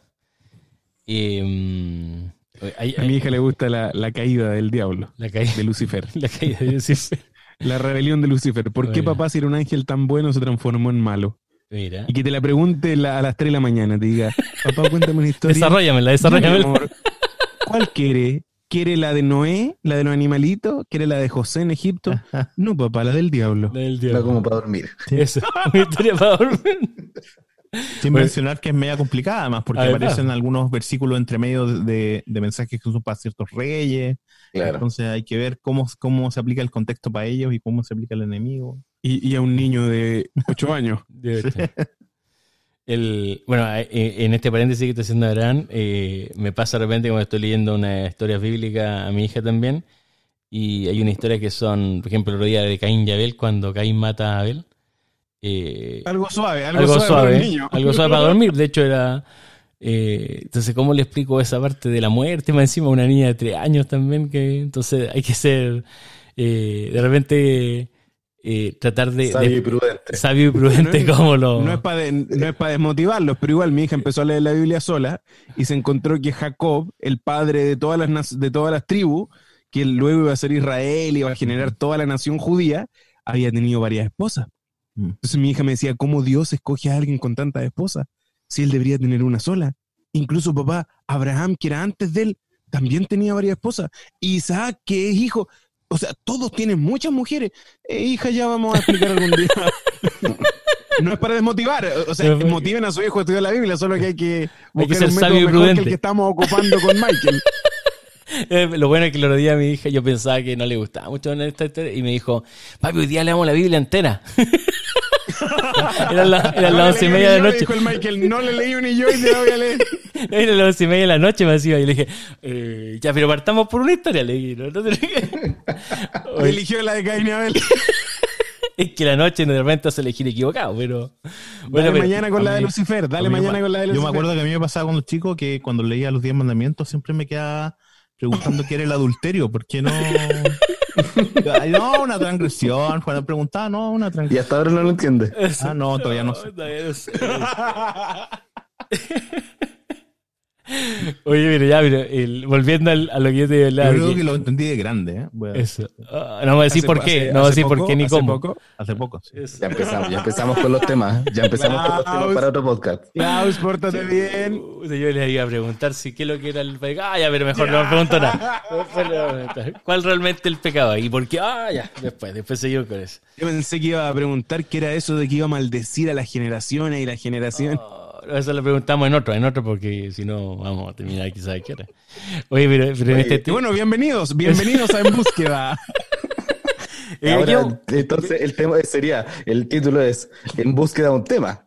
Eh, hay, a mi hija le gusta la, la caída del diablo, la caída, de Lucifer. La caída de Lucifer. La rebelión de Lucifer. ¿Por qué papá, si era un ángel tan bueno, se transformó en malo? Mira. Y que te la pregunte la, a las tres de la mañana, te diga, papá, cuéntame una historia. Desarróllamela, desarróllamela. Amor, ¿cuál quiere? ¿Quiere la de Noé, la de los animalitos? ¿Quiere la de José en Egipto? No, papá, la del diablo. La del diablo. La como para dormir. Sí. Eso, una historia para dormir. Sin bueno, mencionar que es media complicada, además, porque además aparecen algunos versículos entre medio de, de mensajes que son para ciertos reyes. Claro. Entonces hay que ver cómo, cómo se aplica el contexto para ellos y cómo se aplica el enemigo. Y, y a un niño de ocho años. El, bueno, en este paréntesis que estoy haciendo Abraham, eh, me pasa de repente cuando estoy leyendo una historia bíblica a mi hija también, y hay una historia que son, por ejemplo, el otro día de Caín y Abel, cuando Caín mata a Abel. Eh, algo suave, algo, algo suave, suave para el niño. Algo suave para dormir, de hecho era... Eh, entonces, ¿cómo le explico esa parte de la muerte? Más encima una niña de tres años también, que entonces hay que ser, eh, de repente... Eh, tratar de sabio de, y prudente sabio y prudente no, como lo no es para de, no es para desmotivarlos, pero igual mi hija empezó a leer la Biblia sola y se encontró que Jacob, el padre de todas las de todas las tribus, que luego iba a ser Israel y iba a generar toda la nación judía, había tenido varias esposas. Entonces mi hija me decía, ¿cómo Dios escoge a alguien con tantas esposas? Si él debería tener una sola. Incluso papá, Abraham, que era antes de él, también tenía varias esposas. Isaac, que es hijo... O sea, todos tienen muchas mujeres. Eh, hija, ya vamos a explicar algún día. No es para desmotivar. O sea, motiven a su hijo a estudiar la Biblia, solo que hay que buscar hay que ser un método sabio y mejor prudente. que el que estamos ocupando con Michael. Eh, lo bueno es que el otro día a mi hija yo pensaba que no le gustaba mucho esta historia y me dijo, papi, hoy día leamos la Biblia entera. Eran las era no la once y media de la noche. Dijo el Michael, no le leí ni yo y te la voy a leer. Era las once y media de la noche, me decía. Y le dije, eh, ya, pero partamos por una historia. Le dije, no, no te que... Eligió la de Caín y Abel. Es que la noche de repente se elegir equivocado, pero... Bueno, dale pero, mañana con la mí, de Lucifer, dale mañana con la de Lucifer. Yo me acuerdo que a mí me pasaba cuando chico que cuando leía los diez mandamientos siempre me quedaba preguntando qué era el adulterio, ¿por qué no...? No, una transgresión. Cuando preguntaba, no, una transgresión. Y hasta ahora no lo entiende. Ah, no, todavía no sé. Todavía no sé. Oye, mira, ya, mira, el- volviendo al- a lo que yo te Yo hablaba. creo que- que lo entendí de grande, ¿eh? Voy a- Eso. Ah, no voy a decir Hace- por qué, hace- no voy a hace decir por poco- qué ni hace cómo. poco. Hace poco, sí. Eso. Ya empezamos, ya empezamos con los temas. Ya empezamos con los temas para otro podcast. Klaus, pórtate bien. Uh, Yo le iba a preguntar si qué es lo que era el pecado. Ah, ya, pero mejor no me pregunto nada. Después le voy a preguntar, ¿cuál realmente el pecado? ¿Y por qué? Ah, ya, después, después seguimos con eso. Yo pensé que iba a preguntar qué era eso de que iba a maldecir a las generaciones y la generación. Oh, eso lo preguntamos en otro, en otro, porque si no vamos a terminar quizás qué hora. Oye, pero, pero en Oye, este Y bueno, bienvenidos, bienvenidos a En Búsqueda. Eh, Ahora, yo- entonces el tema sería, el título es En búsqueda de un tema.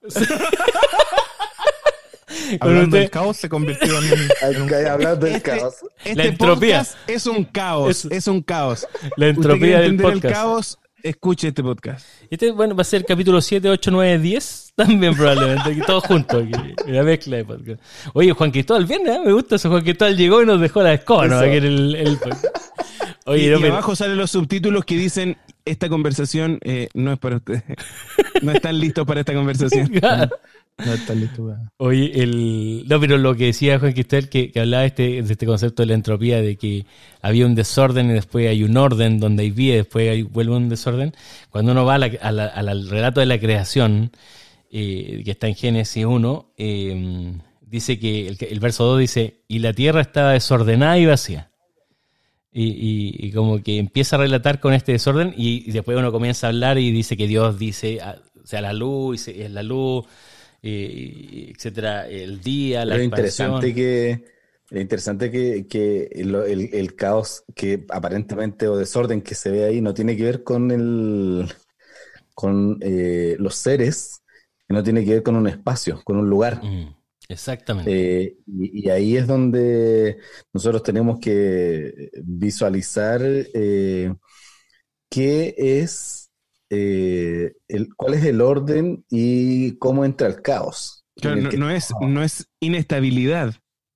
con Hablando usted- del caos se convirtió en un... en un- Acá, hablando del Este- caos. Este La entropía. podcast es un caos, Es- es, un caos. la Usted entropía quiere del entender podcast. el caos, escuche este podcast. Este, bueno, va a ser capítulo siete, ocho, nueve, diez. También probablemente, aquí todos juntos. Aquí, la mezcla de podcast. Oye, Juan Cristóbal, bien, ¿eh? Me gusta eso. Juan Cristóbal llegó y nos dejó la escoba, ¿no? Eso. Aquí en el, el podcast. Oye, y, no, y pero- abajo salen los subtítulos que dicen esta conversación eh, no es para ustedes. No están listos para esta conversación. No está listo, weón. Oye, el... no, pero lo que decía Juan Cristóbal, que, que hablaba este, de este concepto de la entropía, de que había un desorden y después hay un orden, donde hay vida y después hay, vuelve un desorden. Cuando uno va a la- a la- a la- al relato de la creación, eh, que está en Génesis uno, eh, dice que el, el verso dos dice, y la tierra estaba desordenada y vacía. Y, y- y como que empieza a relatar con este desorden y, y después uno comienza a hablar y dice que Dios dice, ah, o sea, la luz, y es la luz, eh, etcétera, el día, la Pero es expansión. interesante que, es interesante que, que el, el- el caos que aparentemente o desorden que se ve ahí no tiene que ver con el con eh, los seres, que no tiene que ver con un espacio, con un lugar. Mm, exactamente. Eh, y, y ahí es donde nosotros tenemos que visualizar eh, qué es eh, el, cuál es el orden y cómo entra el caos. Claro, en el no, que no es, estamos. no es inestabilidad,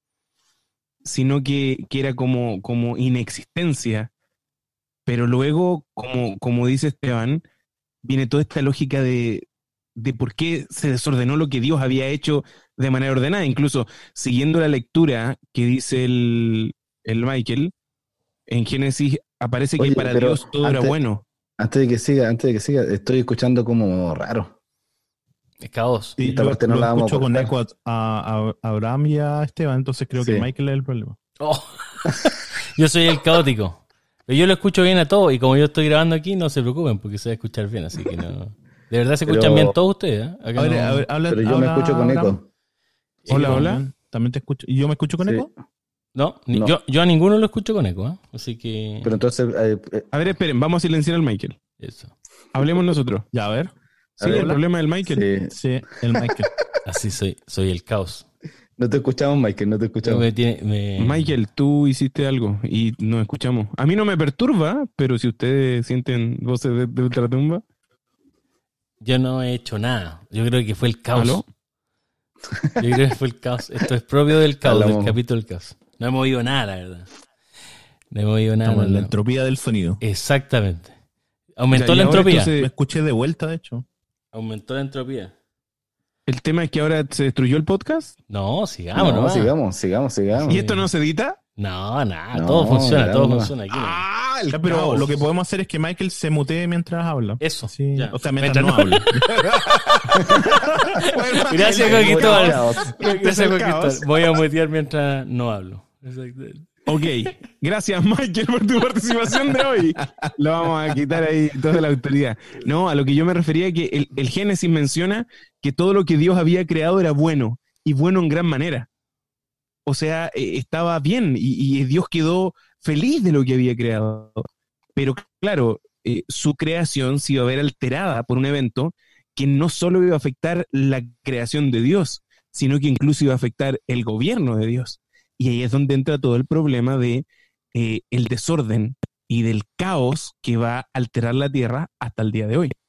sino que, que era como, como inexistencia. Pero luego, como, como dice Esteban, viene toda esta lógica de, de por qué se desordenó lo que Dios había hecho de manera ordenada. Incluso siguiendo la lectura que dice el, el Michael, en Génesis aparece que Oye, para pero Dios todo era antes- bueno. Antes de que siga, antes de que siga, estoy escuchando como raro. Es caos. Sí, Esta lo, parte no lo la vamos a escucho con cortar. eco a, a- a Abraham y a Esteban, entonces creo Sí. que Michael es el problema. Oh. Yo soy el caótico. Pero yo lo escucho bien a todos y como yo estoy grabando aquí, no se preocupen porque se va a escuchar bien, así que no. De verdad se escuchan Pero- bien todos ustedes, ¿eh? Acá A ver, no- a ver, habla- Pero yo me habla, escucho con Abraham. eco. Sí, Hola, no, hola. También te escucho. ¿Y yo me escucho con Sí. eco? No, ni- No. Yo, yo a ninguno lo escucho con eco, ¿eh? Así que Pero entonces, eh, eh, A ver, esperen, vamos a silenciar al Michael. eso. Hablemos nosotros. Ya, a ver. Sí, ver, el hola. problema del Michael. sí. Sí, el Michael. Así soy, soy el caos. No te escuchamos, Michael, no te escuchamos. Me tiene- me- Michael, tú hiciste algo y nos escuchamos. A mí no me perturba, pero si ustedes sienten voces de, de ultratumba, Yo no he hecho nada. Yo creo que fue el caos. ¿aló? Yo creo que fue el caos. Esto es propio del caos, del Hablamos. capítulo del caos. No hemos oído nada, la verdad. No hemos oído nada. Estamos en la no. entropía del sonido. Exactamente. Aumentó Ya, y la ahora entropía. entonces- Me escuché de vuelta, de hecho. Aumentó la entropía. El tema es que ahora se destruyó el podcast No, sigamos, no, ¿no? sigamos, sigamos, sigamos. y esto no se edita. No, nada, No, todo funciona, ya todo no. funciona aquí. ¿no? Ah, el Ya, pero caos. lo que podemos hacer es que Michael se mutee mientras habla. Eso, Sí, ya. o sea, mientras, Mientras no, no- habla. Gracias, El Conquistador. caos. Gracias, el Conquistador. caos. Voy a mutear mientras no hablo. Exacto. Ok, gracias Michael por tu participación de hoy. Lo vamos a quitar ahí toda la autoridad. No, a lo que yo me refería es que el, el Génesis menciona que todo lo que Dios había creado era bueno y bueno en gran manera. O sea, eh, estaba bien y, y Dios quedó feliz de lo que había creado. Pero claro, eh, su creación se iba a ver alterada por un evento que no solo iba a afectar la creación de Dios, sino que incluso iba a afectar el gobierno de Dios. Y ahí es donde entra todo el problema de eh, el desorden y del caos que va a alterar la Tierra hasta el día de hoy.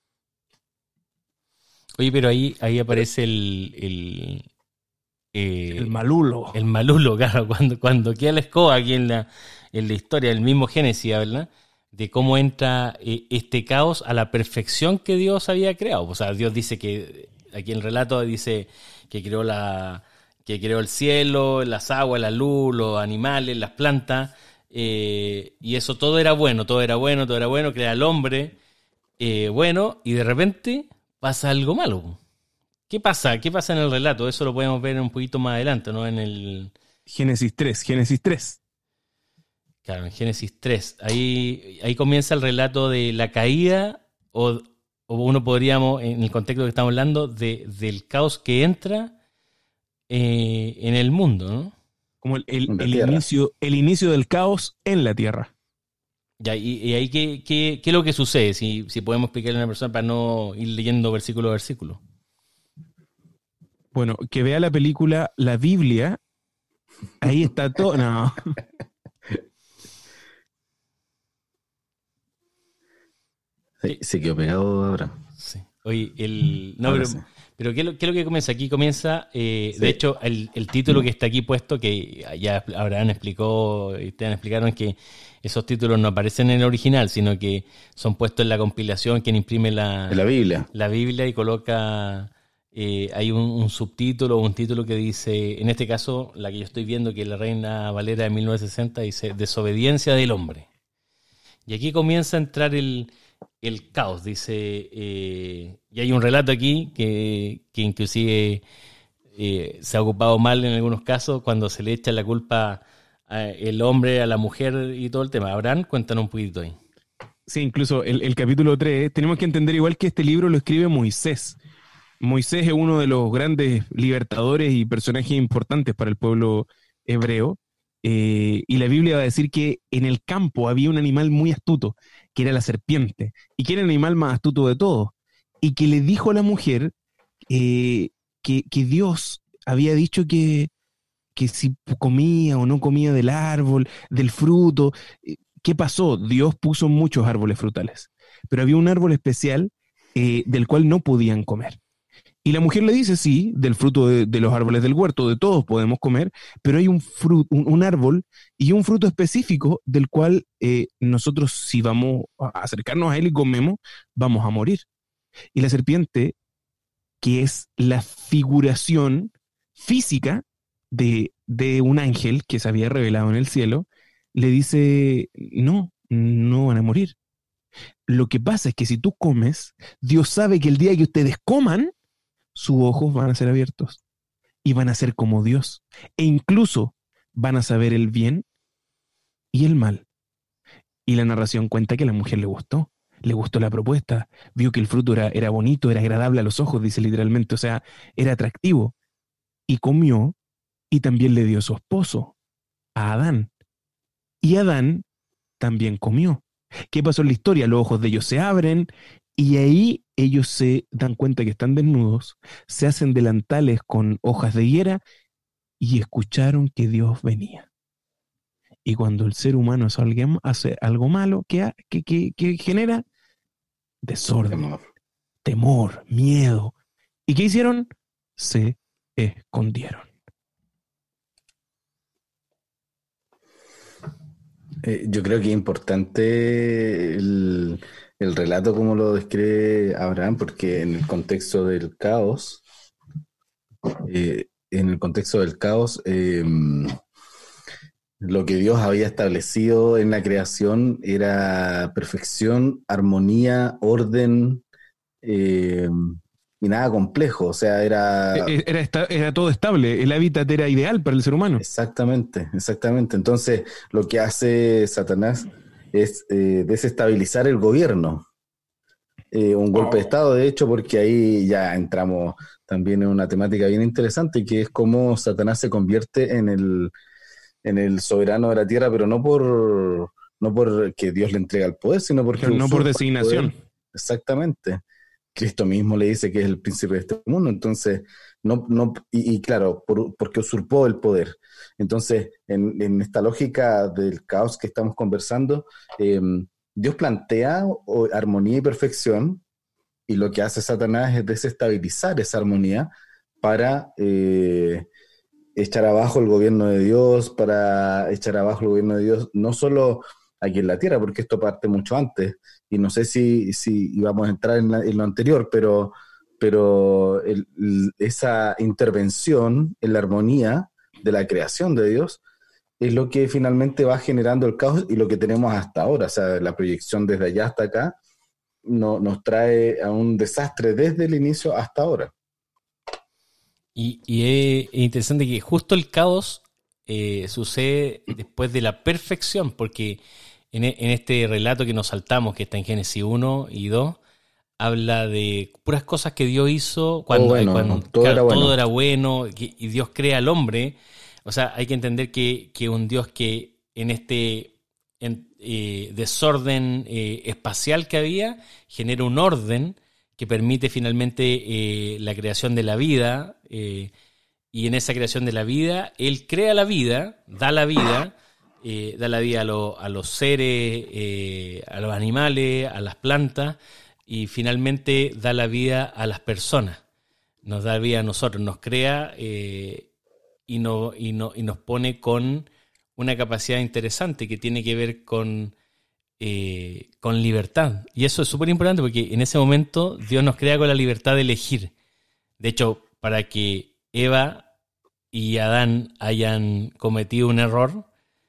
Oye, pero ahí, ahí aparece el, el, eh, El malulo. el malulo, claro, cuando, cuando queda la escoba aquí en la, en la historia, el mismo Génesis habla de cómo entra eh, este caos a la perfección que Dios había creado. O sea, Dios dice que, aquí en el relato dice que creó la, que creó el cielo, las aguas, la luz, los animales, las plantas, eh, y eso todo era bueno, todo era bueno, todo era bueno, crea al hombre, eh, bueno, y de repente pasa algo malo. ¿Qué pasa? ¿Qué pasa en el relato? Eso lo podemos ver un poquito más adelante, ¿no? En el... Génesis tres, Génesis tres. Claro, en Génesis tres. Ahí, ahí comienza el relato de la caída, o, o uno podríamos, en el contexto que estamos hablando, de, del caos que entra eh, en el mundo, ¿no? Como el, el, En la el tierra. inicio, el inicio del caos en la tierra. Ya, y, y ahí, ¿qué, qué, qué es lo que sucede? Si, si podemos explicarle a una persona para no ir leyendo versículo a versículo. Bueno, que vea la película La Biblia, ahí está todo. No. Sí, se quedó pegado ahora. Sí. Oye, el... No, Ahora pero, sí. pero ¿qué, es lo, ¿qué es lo que comienza? Aquí comienza, eh, Sí. de hecho, el, el título que está aquí puesto, que ya Abraham explicó, y ustedes explicaron que esos títulos no aparecen en el original, sino que son puestos en la compilación, quien imprime la, En la Biblia. la Biblia y coloca, eh, hay un, un subtítulo o un título que dice, en este caso, la que yo estoy viendo, que es la Reina Valera de mil novecientos sesenta, dice, desobediencia del hombre. Y aquí comienza a entrar el, el caos, dice, eh, y hay un relato aquí que, que inclusive eh, se ha ocupado mal en algunos casos cuando se le echa la culpa el hombre a la mujer y todo el tema. Abraham, cuéntanos un poquito ahí. Sí, incluso el, el capítulo tres, tenemos que entender igual que este libro lo escribe Moisés. Moisés es uno de los grandes libertadores y personajes importantes para el pueblo hebreo. Eh, y la Biblia va a decir que en el campo había un animal muy astuto, que era la serpiente, y que era el animal más astuto de todos, y que le dijo a la mujer eh, que, que Dios había dicho que, que si comía o no comía del árbol, del fruto. ¿Qué pasó? Dios puso muchos árboles frutales, pero había un árbol especial eh, del cual no podían comer. Y la mujer le dice, sí, del fruto de, de los árboles del huerto, de todos podemos comer, pero hay un, fruto, un, un árbol y un fruto específico del cual eh, nosotros, si vamos a acercarnos a él y comemos, vamos a morir. Y la serpiente, que es la figuración física de, de un ángel que se había revelado en el cielo, le dice, no, no van a morir. Lo que pasa es que si tú comes, Dios sabe que el día que ustedes coman, sus ojos van a ser abiertos y van a ser como Dios. E incluso van a saber el bien y el mal. Y la narración cuenta que a la mujer le gustó. Le gustó la propuesta. Vio que el fruto era, era bonito, era agradable a los ojos, dice literalmente. O sea, era atractivo. Y comió y también le dio a su esposo, a Adán. Y Adán también comió. ¿Qué pasó en la historia? Los ojos de ellos se abren y ahí ellos se dan cuenta que están desnudos, se hacen delantales con hojas de higuera y escucharon que Dios venía. Y cuando el ser humano hace algo malo, ¿qué, qué, qué, qué genera? Desorden, temor. temor, miedo. ¿Y qué hicieron? Se escondieron. Eh, yo creo que es importante el, el relato como lo describe Abraham, porque en el contexto del caos, eh, en el contexto del caos, eh, lo que Dios había establecido en la creación era perfección, armonía, orden, eh, y nada complejo, o sea, era... Era, era, era todo estable, el hábitat era ideal para el ser humano. Exactamente, exactamente. Entonces, lo que hace Satanás es eh, desestabilizar el gobierno. Eh, un golpe de Estado, de hecho, porque ahí ya entramos también en una temática bien interesante, que es cómo Satanás se convierte en el, en el soberano de la tierra, pero no por, no por que Dios le entrega el poder, sino porque... Pero no por designación. Exactamente. Cristo mismo le dice que es el príncipe de este mundo, entonces, no, no, y, y claro, por, porque usurpó el poder. Entonces, en, en esta lógica del caos que estamos conversando, eh, Dios plantea o, armonía y perfección, y lo que hace Satanás es desestabilizar esa armonía para eh, echar abajo el gobierno de Dios, para echar abajo el gobierno de Dios, no solo aquí en la tierra, porque esto parte mucho antes, y no sé si, si íbamos a entrar en, la, en lo anterior, pero, pero el- el- esa intervención en la armonía de la creación de Dios es lo que finalmente va generando el caos y lo que tenemos hasta ahora. O sea, la proyección desde allá hasta acá no, nos trae a un desastre desde el inicio hasta ahora. Y, y es interesante que justo el caos eh, sucede después de la perfección, porque en, e- en este relato que nos saltamos, que está en Génesis uno y dos, habla de puras cosas que Dios hizo cuando, Todo bueno, cuando todo claro, era bueno. todo era bueno, que- y Dios crea al hombre. O sea, hay que entender que, que un Dios que en este en, eh, desorden eh, espacial que había, genera un orden que permite finalmente eh, la creación de la vida, eh, y en esa creación de la vida, Él crea la vida, da la vida, eh, da la vida a, lo- a los seres, eh, a los animales, a las plantas, y finalmente da la vida a las personas, nos da vida a nosotros, nos crea eh, y, no, y, no, y nos pone con una capacidad interesante que tiene que ver con, eh, con libertad. Y eso es súper importante porque en ese momento Dios nos crea con la libertad de elegir. De hecho, para que Eva y Adán hayan cometido un error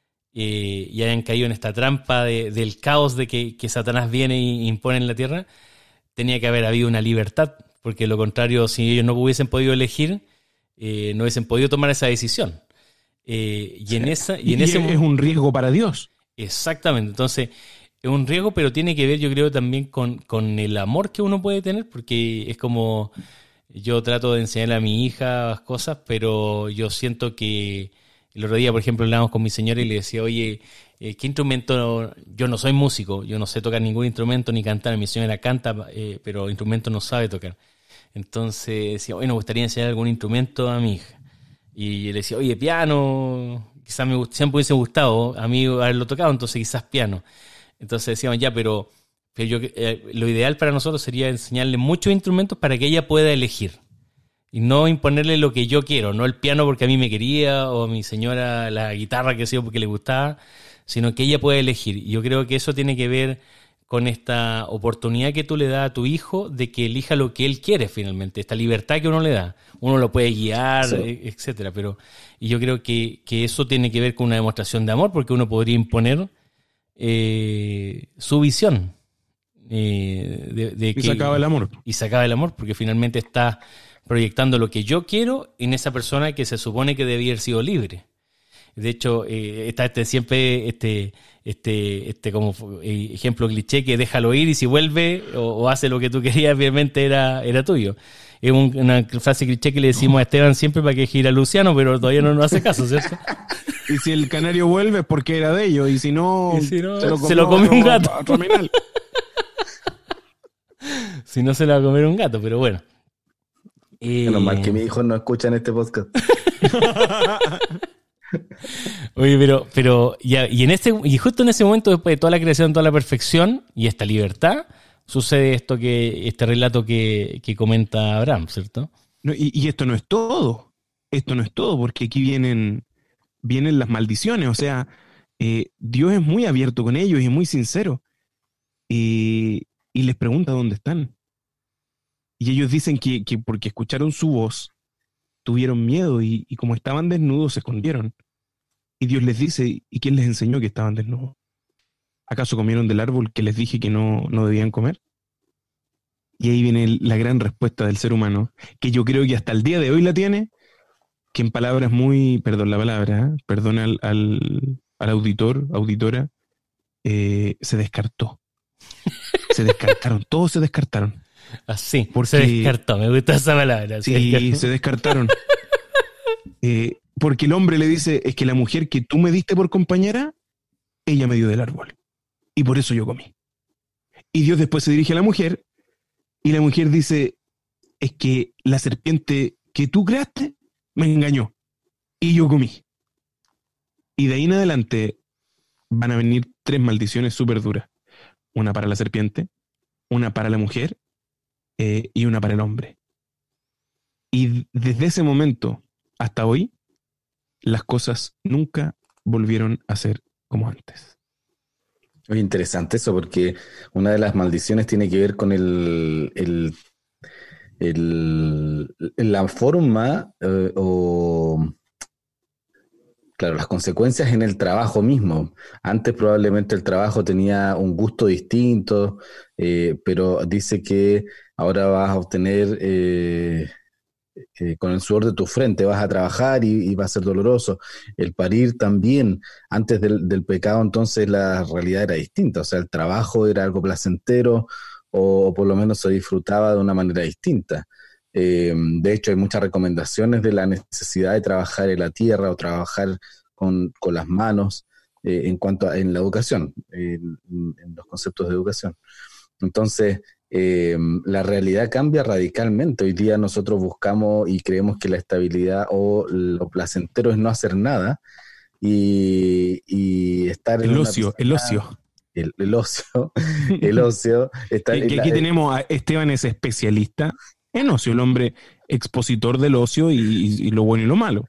eh, y hayan caído en esta trampa de, del caos de que, que Satanás viene e impone en la tierra, tenía que haber habido una libertad, porque de lo contrario, si ellos no hubiesen podido elegir, eh, no hubiesen podido tomar esa decisión. Eh, y en esa y en Y ese es un riesgo para Dios. exactamente, entonces es un riesgo, pero tiene que ver, yo creo, también con, con el amor que uno puede tener, porque es como yo trato de enseñarle a mi hija las cosas, pero yo siento que el otro día, por ejemplo, hablábamos con mi señora y le decía, oye, eh, ¿qué instrumento? Yo no soy músico, yo no sé tocar ningún instrumento ni cantar, mi señora canta, eh, pero instrumento no sabe tocar. Entonces decía, oye, me gustaría enseñar algún instrumento a mi hija. Y le decía, oye, piano, quizás me, gust- siempre hubiese gustado a mí haberlo tocado, entonces quizás piano. Entonces decíamos, ya, pero, pero yo, eh, lo ideal para nosotros sería enseñarle muchos instrumentos para que ella pueda elegir. Y no imponerle lo que yo quiero, no el piano porque a mí me quería, o a mi señora la guitarra que sé yo porque le gustaba, sino que ella pueda elegir. Y yo creo que eso tiene que ver con esta oportunidad que tú le das a tu hijo de que elija lo que él quiere finalmente, esta libertad que uno le da. Uno lo puede guiar, Sí. e- etcétera, pero y yo creo que, que eso tiene que ver con una demostración de amor, porque uno podría imponer eh, su visión eh, de, de Y que- se acaba el amor. y se acaba el amor, porque finalmente está proyectando lo que yo quiero en esa persona que se supone que debía haber sido libre. De hecho, eh, está este siempre este este este como eh, ejemplo cliché que déjalo ir y si vuelve o, o hace lo que tú querías, obviamente era, era tuyo. Es un- una frase cliché que le decimos a Esteban siempre para que gira a Luciano, pero todavía no nos hace caso, ¿cierto? Y si el canario vuelve es porque era de ellos. Y si no, Y si no, se lo comió otro- un gato. otro animal. Si no se la va a comer un gato, pero bueno. Eh, Menos mal que mis hijos no escuchan este podcast. Oye, pero, pero ya, y en este, y justo en ese momento, después de toda la creación, toda la perfección y esta libertad, sucede esto que, este relato que, que comenta Abraham, ¿cierto? No, y, y esto no es todo. Esto no es todo, porque aquí vienen, vienen las maldiciones. O sea, eh, Dios es muy abierto con ellos y muy sincero. Y, y les pregunta dónde están. Y ellos dicen que, que porque escucharon su voz, tuvieron miedo y, y como estaban desnudos, se escondieron. Y Dios les dice, ¿y quién les enseñó que estaban desnudos? ¿Acaso comieron del árbol que les dije que no, no debían comer? Y ahí viene la gran respuesta del ser humano, que yo creo que hasta el día de hoy la tiene, que en palabras muy, perdón la palabra, ¿eh? perdón al, al, al auditor, auditora, eh, se descartó. Se descartaron, todos se descartaron. Así, Porque- se descartó, me gusta esa palabra. se Sí, descartó. se descartaron. Eh, porque el hombre le dice, es que la mujer que tú me diste por compañera, ella me dio del árbol. Y por eso yo comí. Y Dios después se dirige a la mujer, y la mujer dice, es que la serpiente que tú creaste me engañó. Y yo comí. Y de ahí en adelante van a venir tres maldiciones súper duras. Una para la serpiente, una para la mujer eh, y una para el hombre. Y desde ese momento hasta hoy, las cosas nunca volvieron a ser como antes. Oye, interesante eso, porque una de las maldiciones tiene que ver con el, el, el, la forma eh, o, claro, las consecuencias en el trabajo mismo. Antes probablemente el trabajo tenía un gusto distinto, eh, pero dice que ahora vas a obtener, eh, eh, con el sudor de tu frente, vas a trabajar y, y va a ser doloroso. El parir también, antes del, del pecado, entonces la realidad era distinta, o sea, el trabajo era algo placentero o, o por lo menos se disfrutaba de una manera distinta. Eh, de hecho, hay muchas recomendaciones de la necesidad de trabajar en la tierra o trabajar con, con las manos eh, en cuanto a en la educación, en, en los conceptos de educación. Entonces, eh, la realidad cambia radicalmente. Hoy día nosotros buscamos y creemos que la estabilidad o lo placentero es no hacer nada y, y estar en El una ocio, piscina, el ocio. El, el ocio, el ocio. Estar Que, en que la- aquí tenemos a Esteban, es especialista en ocio, el hombre expositor del ocio y, y- y lo bueno y lo malo.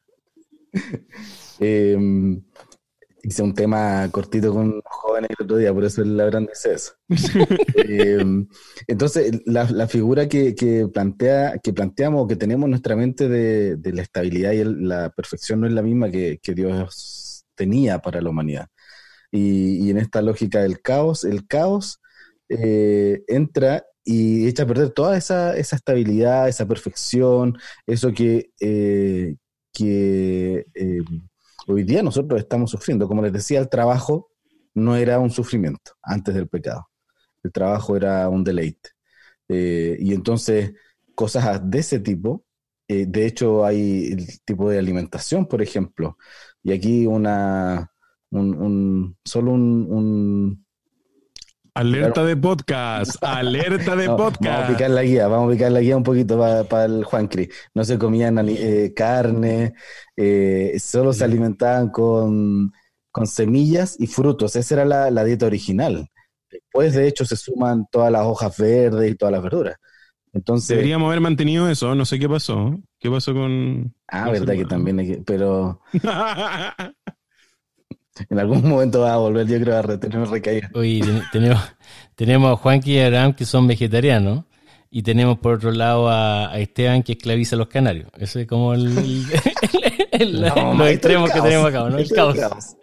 eh, hice un tema cortito con unos jóvenes el otro día, por eso la gran dice eso. Eh, entonces, la, la figura que, que plantea, que planteamos o que tenemos en nuestra mente de, de la estabilidad y el- la perfección no es la misma que, que Dios tenía para la humanidad. Y, y en esta lógica del caos, el caos eh, entra y echa a perder toda esa, esa estabilidad, esa perfección, eso que, eh, que eh, hoy día nosotros estamos sufriendo. Como les decía, el trabajo no era un sufrimiento antes del pecado. El trabajo era un deleite. Eh, y entonces, cosas de ese tipo, eh, de hecho hay el tipo de alimentación, por ejemplo, y aquí una, un, un- solo un, un- Alerta de podcast, alerta de no, vamos a podcast. picar la guía, vamos a picar la guía un poquito para el Juan Cris. No se comían ani- eh, carne, eh, solo se alimentaban con, con semillas y frutos. Esa era la, la dieta original. Después, de hecho, se suman todas las hojas verdes y todas las verduras. Entonces, Deberíamos haber mantenido eso, no sé qué pasó. ¿Qué pasó con...? ah, con verdad ese que humano? también hay que, pero en algún momento va a volver, yo creo, a retener recaída. Hoy ten- tenemos, tenemos a Juanqui y a Abraham que son vegetarianos y tenemos por otro lado a, a Esteban que esclaviza a los canarios. Ese es como el, el- el- el- No, los esto es extremos que caos. tenemos acá, ¿no? El Esto es caos.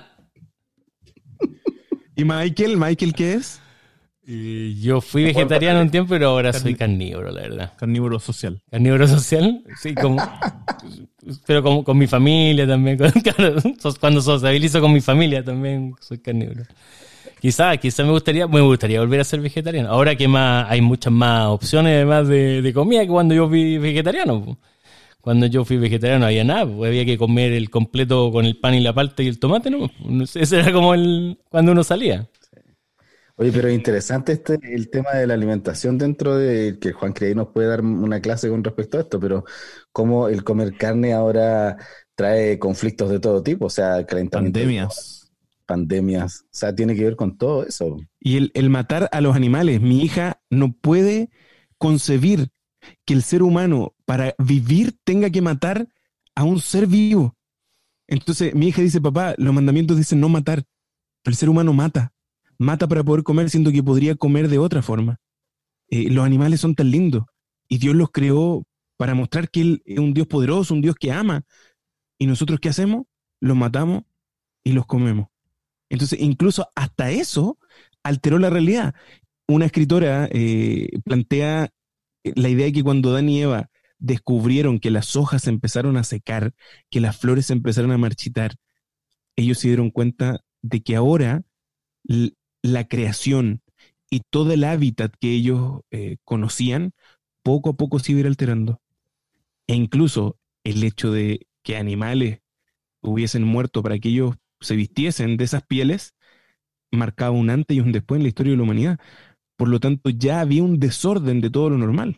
¿Y Michael? ¿Michael qué es? Y yo fui vegetariano un tiempo, pero ahora soy carnívoro, la verdad. Carnívoro social. Carnívoro social, sí, como, pero como con mi familia también. con- claro, sos- cuando sociabilizo con mi familia también soy carnívoro. Quizá, quizá me gustaría, me gustaría volver a ser vegetariano. Ahora que más hay muchas más opciones además de, de comida que cuando yo fui vegetariano. po. Cuando yo fui vegetariano no había nada, po. Había que comer el completo con el pan y la palta y el tomate, ¿no? No sé, ese era como el cuando uno salía. Oye, pero es interesante este, el tema de la alimentación dentro de que Juan Crey nos puede dar una clase con respecto a esto, pero cómo el comer carne ahora trae conflictos de todo tipo, o sea, calentamiento global, Pandemias. pandemias, o sea, tiene que ver con todo eso. Y el, el matar a los animales. Mi hija no puede concebir que el ser humano para vivir tenga que matar a un ser vivo. Entonces mi hija dice, papá, los mandamientos dicen no matar, pero el ser humano mata. Mata para poder comer, siendo que podría comer de otra forma. Eh, los animales son tan lindos y Dios los creó para mostrar que Él es un Dios poderoso, un Dios que ama. ¿Y nosotros qué hacemos? Los matamos y los comemos. Entonces, incluso hasta eso alteró la realidad. Una escritora eh, plantea la idea de que cuando Adán y Eva descubrieron que las hojas se empezaron a secar, que las flores se empezaron a marchitar, ellos se dieron cuenta de que ahora l- la creación y todo el hábitat que ellos eh, conocían, poco a poco se iba a ir alterando. E incluso el hecho de que animales hubiesen muerto para que ellos se vistiesen de esas pieles, marcaba un antes y un después en la historia de la humanidad. Por lo tanto, ya había un desorden de todo lo normal.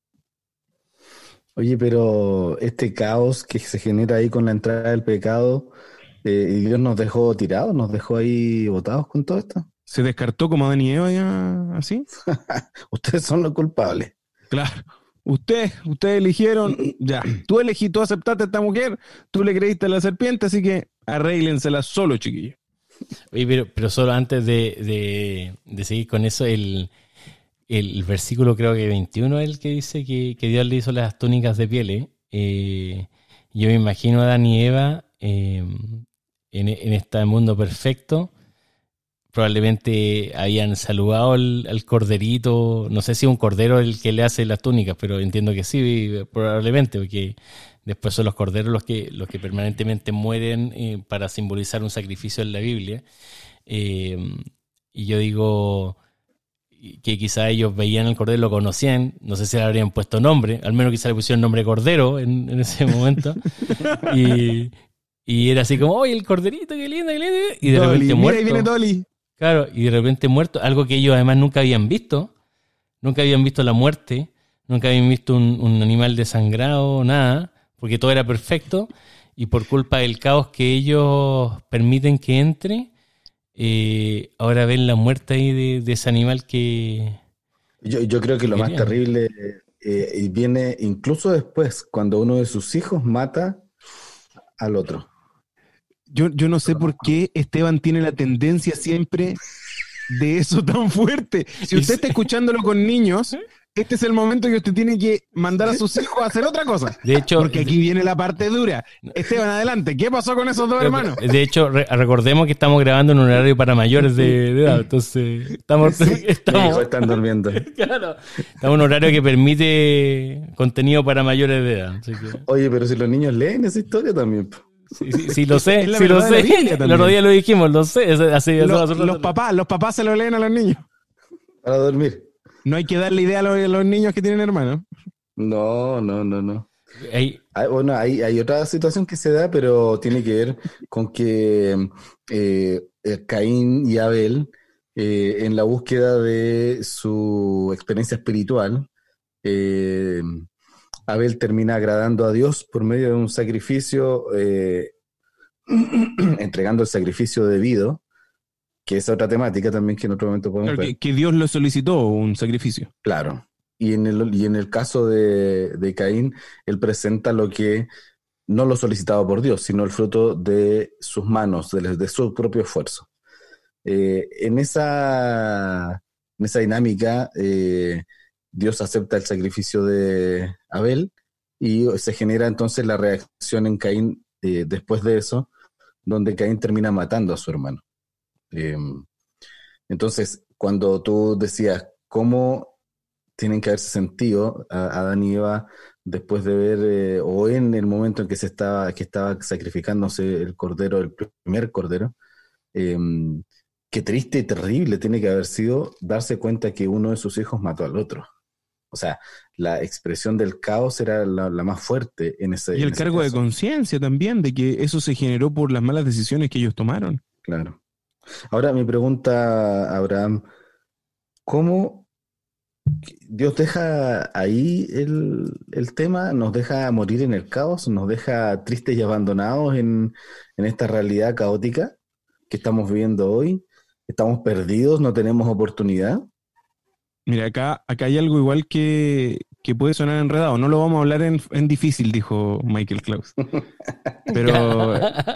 Oye, pero este caos que se genera ahí con la entrada del pecado, eh, y Dios nos dejó tirados, nos dejó ahí botados con todo esto. Se descartó como Adán y Eva ya así. Ustedes son los culpables. Claro. Usted, ustedes eligieron, ya. Tú elegí, tú aceptaste a esta mujer, tú le creíste a la serpiente, así que arréglensela solo, chiquillos. Oye, pero, pero solo antes de, de, de seguir con eso, el el, el versículo creo que veintiuno es el que dice que, que Dios le hizo las túnicas de pieles. Eh, yo me imagino a Adán y Eva eh, en, en este mundo perfecto. Probablemente habían saludado al, al corderito, no sé si un cordero el que le hace las túnicas, pero entiendo que sí, probablemente, porque después son los corderos los que, los que permanentemente mueren eh, para simbolizar un sacrificio en la Biblia. Eh, y yo digo que quizá ellos veían el cordero, lo conocían, no sé si le habrían puesto nombre, al menos quizá le pusieron nombre cordero en, en ese momento. y, y era así como, oye, el corderito, qué lindo, qué lindo. Y de Dolly, repente mira, muerto. ahí viene Dolly. Claro, y de repente muerto, algo que ellos además nunca habían visto, nunca habían visto la muerte, nunca habían visto un, un animal desangrado, nada, porque todo era perfecto, y por culpa del caos que ellos permiten que entre, eh, ahora ven la muerte ahí de, de ese animal que... Yo, yo creo que lo más querían. terrible eh, viene incluso después, cuando uno de sus hijos mata al otro. Yo, yo no sé por qué Esteban tiene la tendencia siempre de eso tan fuerte. Si usted está escuchándolo con niños, este es el momento que usted tiene que mandar a sus hijos a hacer otra cosa. De hecho, Porque aquí viene la parte dura. Esteban, adelante. ¿Qué pasó con esos dos hermanos? de hecho, re- recordemos que estamos grabando en un horario para mayores de, de edad, entonces estamos, Mis hijos estamos, están durmiendo. claro, estamos en un horario que permite contenido para mayores de edad. Así que... Oye, pero si los niños leen esa historia también. po. Sí, sí, sí, lo sé, Es la sí lo verdad de sé. la Biblia El también. otro día lo dijimos, lo sé. es- Así, eso Los, hace rato. los papás, los papás se lo leen a los niños. Para dormir. No hay que darle idea a los, a los niños que tienen hermanos. No, no, no, no. Ahí- Hay, bueno, hay, hay otra situación que se da, pero tiene que ver con que eh, eh, Caín y Abel, eh, en la búsqueda de su experiencia espiritual, eh, Abel termina agradando a Dios por medio de un sacrificio, eh, entregando el sacrificio debido, que es otra temática también que en otro momento podemos Claro, ver. que, que Dios lo solicitó, un sacrificio. Claro. Y en el, y en el caso de, de Caín, él presenta lo que no lo solicitado por Dios, sino el fruto de sus manos, de, de su propio esfuerzo. Eh, en esa, en esa dinámica, eh, Dios acepta el sacrificio de Abel y se genera entonces la reacción en Caín eh, después de eso, donde Caín termina matando a su hermano. Eh, entonces, cuando tú decías cómo tienen que haberse sentido a Adán y Eva después de ver, eh, o en el momento en que se estaba, que estaba sacrificándose el cordero, el primer cordero, eh, qué triste y terrible tiene que haber sido darse cuenta que uno de sus hijos mató al otro. O sea, la expresión del caos era la, la más fuerte en ese Y el en ese cargo de caso. conciencia también, de que eso se generó por las malas decisiones que ellos tomaron. Claro. Ahora mi pregunta, Abraham, ¿cómo Dios deja ahí el, el tema? ¿Nos deja morir en el caos? ¿Nos deja tristes y abandonados en, en esta realidad caótica que estamos viviendo hoy? ¿Estamos perdidos? ¿No tenemos oportunidad? Mira, acá, acá hay algo igual que, que puede sonar enredado. No lo vamos a hablar en, en difícil, dijo Michael Klaus. Pero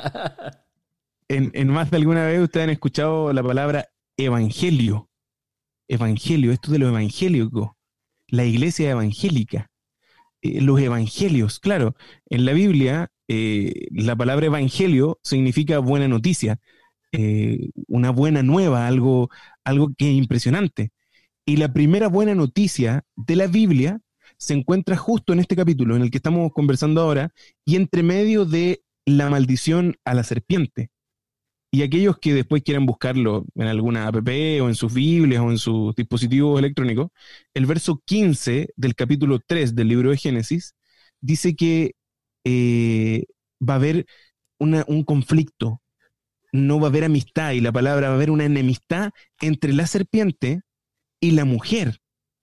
en, en más de alguna vez ustedes han escuchado la palabra evangelio. Evangelio, esto de lo evangélico. La iglesia evangélica. Eh, los evangelios, claro. En la Biblia, eh, la palabra evangelio significa buena noticia. Eh, una buena nueva, algo, algo que es impresionante. Y la primera buena noticia de la Biblia se encuentra justo en este capítulo en el que estamos conversando ahora y entre medio de la maldición a la serpiente. Y aquellos que después quieran buscarlo en alguna app o en sus Biblias o en sus dispositivos electrónicos, el verso quince del capítulo tres del libro de Génesis dice que eh, va a haber una, un conflicto, no va a haber amistad, y la palabra va a haber una enemistad entre la serpiente y la mujer,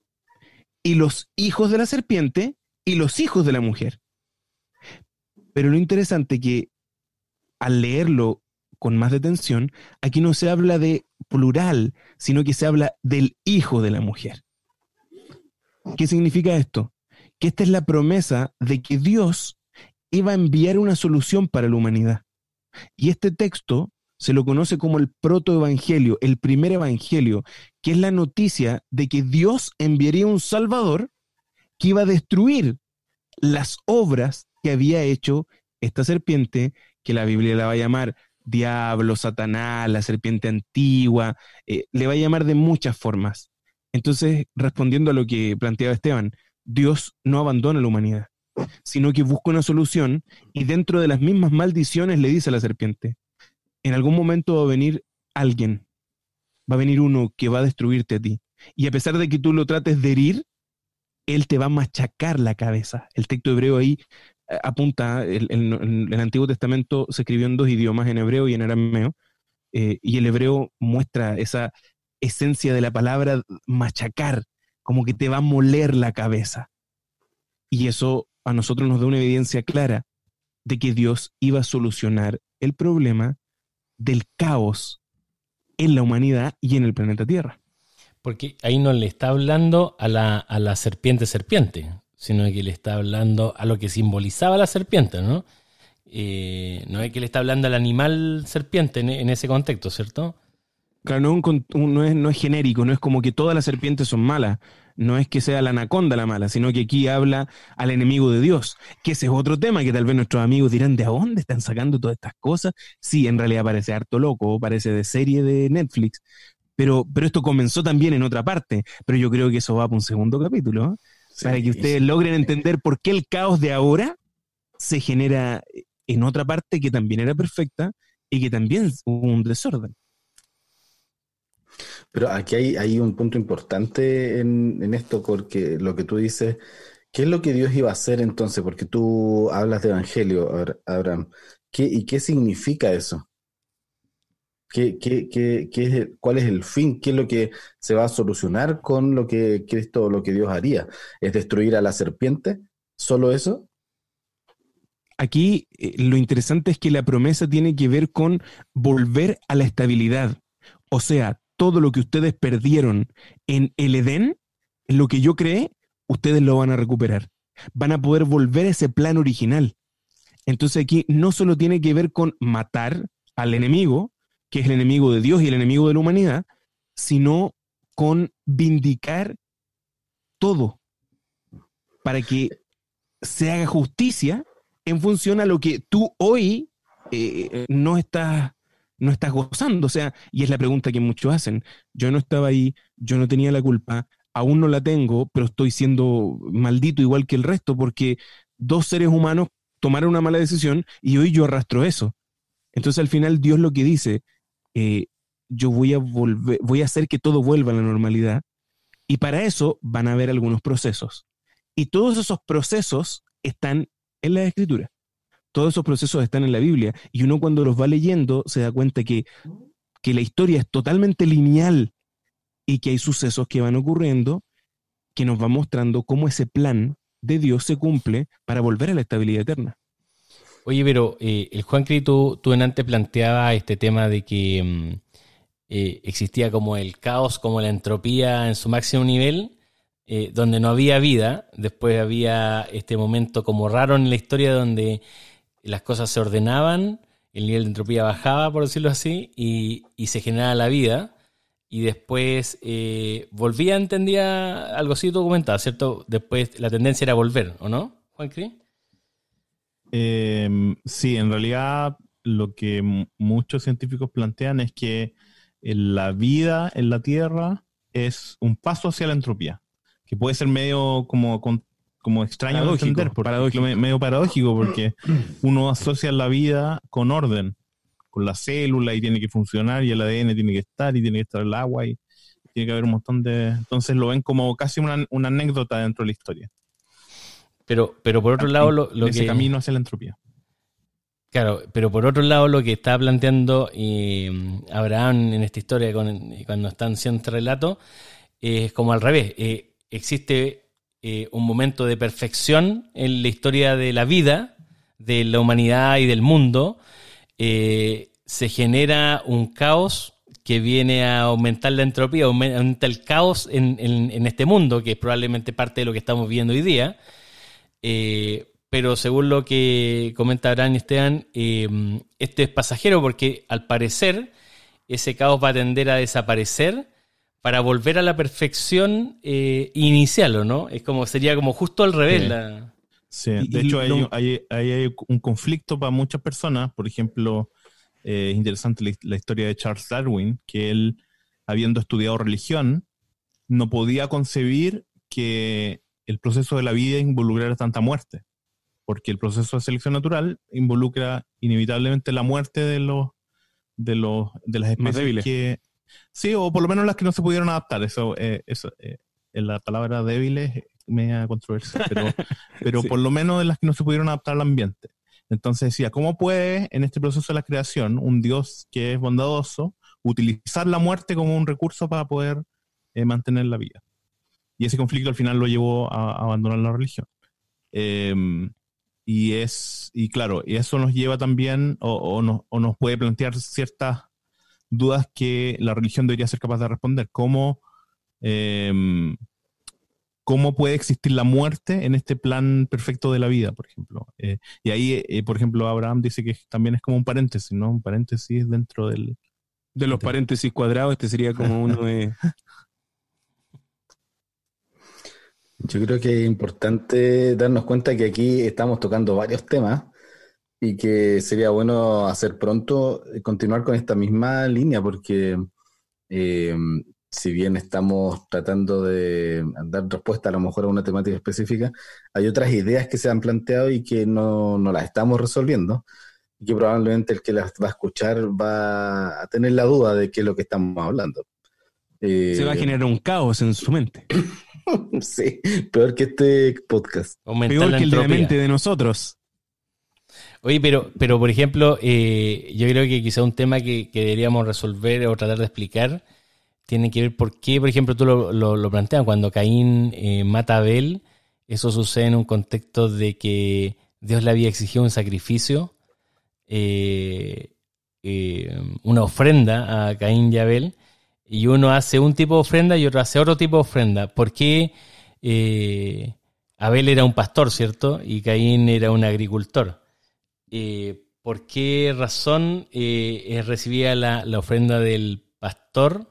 y los hijos de la serpiente y los hijos de la mujer. Pero lo interesante es que al leerlo con más detención, aquí no se habla de plural, sino que se habla del hijo de la mujer. ¿Qué significa esto? Que esta es la promesa de que Dios iba a enviar una solución para la humanidad. Y este texto se lo conoce como el protoevangelio, el primer evangelio, que es la noticia de que Dios enviaría un Salvador que iba a destruir las obras que había hecho esta serpiente, que la Biblia la va a llamar diablo, Satanás, la serpiente antigua, eh, le va a llamar de muchas formas. Entonces, respondiendo a lo que planteaba Esteban, Dios no abandona a la humanidad, sino que busca una solución y dentro de las mismas maldiciones le dice a la serpiente, en algún momento va a venir alguien, va a venir uno que va a destruirte a ti. Y a pesar de que tú lo trates de herir, él te va a machacar la cabeza. El texto hebreo ahí eh, apunta, el, el, el Antiguo Testamento se escribió en dos idiomas, en hebreo y en arameo, eh, y el hebreo muestra esa esencia de la palabra machacar, como que te va a moler la cabeza. Y eso a nosotros nos da una evidencia clara de que Dios iba a solucionar el problema del caos en la humanidad y en el planeta Tierra. Porque ahí no le está hablando a la, a la serpiente serpiente, sino que le está hablando a lo que simbolizaba la serpiente, ¿no? Eh, no es que le está hablando al animal serpiente en, en ese contexto, ¿cierto? Claro, no, un, un, no, es, no es genérico, no es como que todas las serpientes son malas, no es que sea la anaconda la mala, sino que aquí habla al enemigo de Dios, que ese es otro tema que tal vez nuestros amigos dirán, ¿de dónde están sacando todas estas cosas? Sí, en realidad parece harto loco, parece de serie de Netflix, pero, pero esto comenzó también en otra parte, pero yo creo que eso va para un segundo capítulo, ¿eh? Sí, para que ustedes sí. logren entender por qué el caos de ahora se genera en otra parte que también era perfecta y que también hubo un desorden. Pero aquí hay, hay un punto importante en, en esto, porque lo que tú dices, ¿qué es lo que Dios iba a hacer entonces? Porque tú hablas de evangelio, Abraham. ¿Qué, ¿Y qué significa eso? ¿Qué, qué, qué, qué es, ¿Cuál es el fin? ¿Qué es lo que se va a solucionar con lo que Cristo, lo que Dios haría? ¿Es destruir a la serpiente? ¿Solo eso? Aquí eh, lo interesante es que la promesa tiene que ver con volver a la estabilidad. O sea, todo lo que ustedes perdieron en el Edén, en lo que yo creé, ustedes lo van a recuperar. Van a poder volver a ese plan original. Entonces aquí no solo tiene que ver con matar al enemigo, que es el enemigo de Dios y el enemigo de la humanidad, sino con vindicar todo para que se haga justicia en función a lo que tú hoy eh, no estás no estás gozando, o sea, y es la pregunta que muchos hacen, yo no estaba ahí, yo no tenía la culpa, aún no la tengo, pero estoy siendo maldito igual que el resto porque dos seres humanos tomaron una mala decisión y hoy yo arrastro eso. Entonces al final Dios lo que dice, eh, yo voy a volver, voy a hacer que todo vuelva a la normalidad y para eso van a haber algunos procesos y todos esos procesos están en la Escritura. Todos esos procesos están en la Biblia y uno cuando los va leyendo se da cuenta que, que la historia es totalmente lineal y que hay sucesos que van ocurriendo que nos van mostrando cómo ese plan de Dios se cumple para volver a la estabilidad eterna. Oye, pero eh, el Juancri, tú, tú en antes planteaba este tema de que eh, existía como el caos, como la entropía en su máximo nivel, eh, donde no había vida. Después había este momento como raro en la historia donde las cosas se ordenaban, el nivel de entropía bajaba, por decirlo así, y, y se generaba la vida, y después eh, volvía, entendía algo así, tú comentabas, ¿cierto? Después la tendencia era volver, ¿o no, Juancri? Eh, sí, en realidad lo que m- muchos científicos plantean es que la vida en la Tierra es un paso hacia la entropía, que puede ser medio como... Con, como extraño de entender, porque paradójico. medio paradójico, porque uno asocia la vida con orden, con la célula y tiene que funcionar y el A D N tiene que estar y tiene que estar el agua y tiene que haber un montón de... Entonces lo ven como casi una, una anécdota dentro de la historia. Pero, pero por otro lado, lo, lo ese que... camino hacia la entropía. Claro, pero por otro lado lo que está planteando eh, Abraham en esta historia con, cuando están haciendo este relato es como al revés. Eh, existe... Eh, un momento de perfección en la historia de la vida, de la humanidad y del mundo, eh, se genera un caos que viene a aumentar la entropía, aumenta el caos en, en, en este mundo, que es probablemente parte de lo que estamos viendo hoy día, eh, pero según lo que comenta Abraham y Esteban, eh, este es pasajero porque al parecer ese caos va a tender a desaparecer para volver a la perfección eh, inicial, ¿o no? Es como, sería como justo al revés. Sí. La... Sí, Y- de y hecho hay, lo- hay, hay- hay un conflicto para muchas personas. Por ejemplo, eh, es interesante la, la historia de Charles Darwin, que él, habiendo estudiado religión, no podía concebir que el proceso de la vida involucrara tanta muerte, porque el proceso de selección natural involucra inevitablemente la muerte de los de los de las Más especies débiles. que sí, o por lo menos las que no se pudieron adaptar. Eso, eh, eso eh, en la palabra débiles media controversia, pero, pero Sí. por lo menos de las que no se pudieron adaptar al ambiente. Entonces decía, ¿cómo puede en este proceso de la creación un Dios que es bondadoso utilizar la muerte como un recurso para poder eh, mantener la vida? Y ese conflicto al final lo llevó a, a abandonar la religión. Eh, y es, y claro, y eso nos lleva también, o, o, nos, o nos puede plantear ciertas dudas que la religión debería ser capaz de responder. ¿Cómo, eh, cómo puede existir la muerte en este plan perfecto de la vida, por ejemplo? Eh, y ahí, eh, por ejemplo, Abraham dice que también es como un paréntesis, ¿no? Un paréntesis dentro del... De los paréntesis cuadrados, este sería como uno de... Yo creo que es importante darnos cuenta que aquí estamos tocando varios temas y que sería bueno hacer pronto, eh, continuar con esta misma línea, porque eh, si bien estamos tratando de dar respuesta a lo mejor a una temática específica, hay otras ideas que se han planteado y que no, no las estamos resolviendo, y que probablemente el que las va a escuchar va a tener la duda de qué es lo que estamos hablando. Eh, Se va a generar un caos en su mente. Sí, peor que este podcast. Aumentar Peor la que el de la entropía. mente de nosotros. Oye, pero, pero por ejemplo, eh, yo creo que quizá un tema que, que deberíamos resolver o tratar de explicar tiene que ver por qué, por ejemplo, tú lo, lo, lo planteas, cuando Caín eh, mata a Abel, eso sucede en un contexto de que Dios le había exigido un sacrificio, eh, eh, una ofrenda a Caín y Abel, y uno hace un tipo de ofrenda y otro hace otro tipo de ofrenda. ¿Por qué eh, Abel era un pastor, ¿cierto? Y Caín era un agricultor. Eh, ¿Por qué razón eh, recibía la, la ofrenda del pastor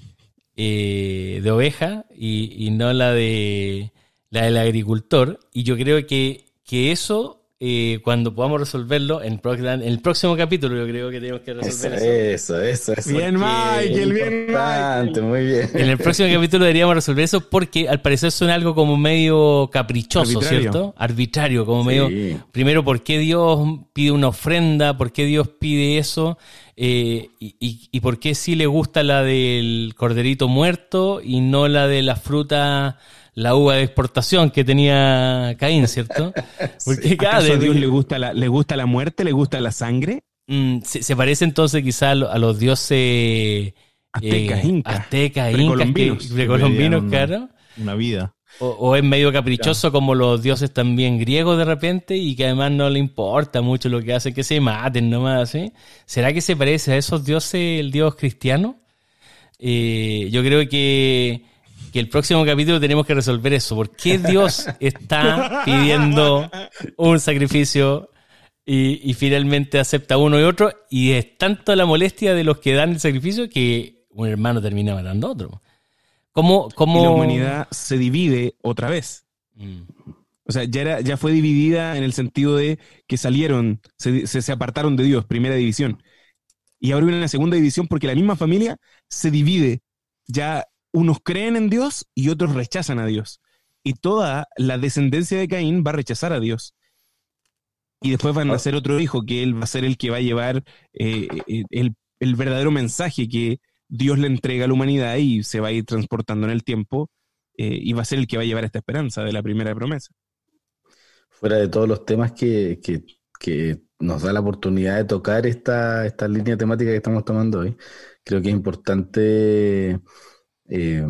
eh, de oveja y, y no la de la del agricultor? Y yo creo que, que eso, eh, cuando podamos resolverlo, en, pro, en el próximo capítulo yo creo que tenemos que resolver Eso, eso. eso, eso, eso. Bien, Michael, bien, Importante, Michael. muy bien. En el próximo capítulo deberíamos resolver eso porque al parecer suena algo como medio caprichoso, Arbitrario. ¿cierto? Arbitrario, como medio... Sí. Primero, ¿por qué Dios pide una ofrenda? ¿Por qué Dios pide eso? Eh, y, y, ¿Y por qué sí le gusta la del corderito muerto y no la de la fruta, la uva de exportación que tenía Caín, ¿cierto? Porque cada ¿Acaso a de- Dios le gusta, la, le gusta la muerte? ¿Le gusta la sangre? Mm, se, se parece entonces quizá a, lo- a los dioses Aztecas, incas, aztecas, incas, precolombinos. que- precolombinos, Que pedían claro. Una vida. O, o es medio caprichoso como los dioses también griegos de repente y que además no le importa mucho lo que hacen, que se maten nomás, ¿sí? ¿Será que se parece a esos dioses, el dios cristiano? Eh, yo creo que, que el próximo capítulo tenemos que resolver eso. ¿Por qué Dios está pidiendo un sacrificio y, y finalmente acepta uno y otro? Y es tanto la molestia de los que dan el sacrificio que un hermano termina matando a otro. ¿Cómo, cómo... Y la humanidad se divide otra vez. Mm. O sea, ya, era, ya fue dividida en el sentido de que salieron, se, se, se apartaron de Dios, primera división. Y ahora viene una segunda división porque la misma familia se divide. Ya unos creen en Dios y otros rechazan a Dios. Y toda la descendencia de Caín va a rechazar a Dios. Y después va a nacer otro hijo que él va a ser el que va a llevar eh, el, el verdadero mensaje que Dios le entrega a la humanidad y se va a ir transportando en el tiempo eh, y va a ser el que va a llevar esta esperanza de la primera promesa. Fuera de todos los temas que, que, que nos da la oportunidad de tocar esta, esta línea temática que estamos tomando hoy, creo que es importante eh,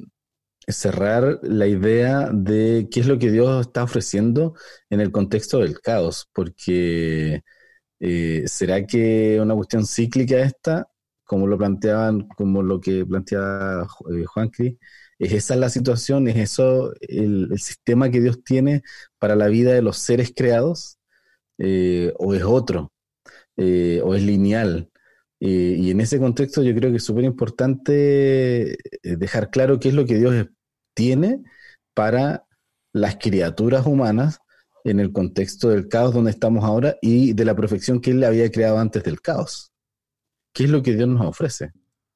cerrar la idea de qué es lo que Dios está ofreciendo en el contexto del caos, porque eh, ¿será que una cuestión cíclica esta, como lo planteaban, como lo que planteaba eh, Juan Cris, ¿Es esa la situación? ¿Es eso el, el sistema que Dios tiene para la vida de los seres creados? Eh, ¿O es otro? Eh, ¿O es lineal? Eh, y en ese contexto yo creo que es súper importante dejar claro qué es lo que Dios tiene para las criaturas humanas en el contexto del caos donde estamos ahora y de la perfección que Él había creado antes del caos. ¿Qué es lo que Dios nos ofrece?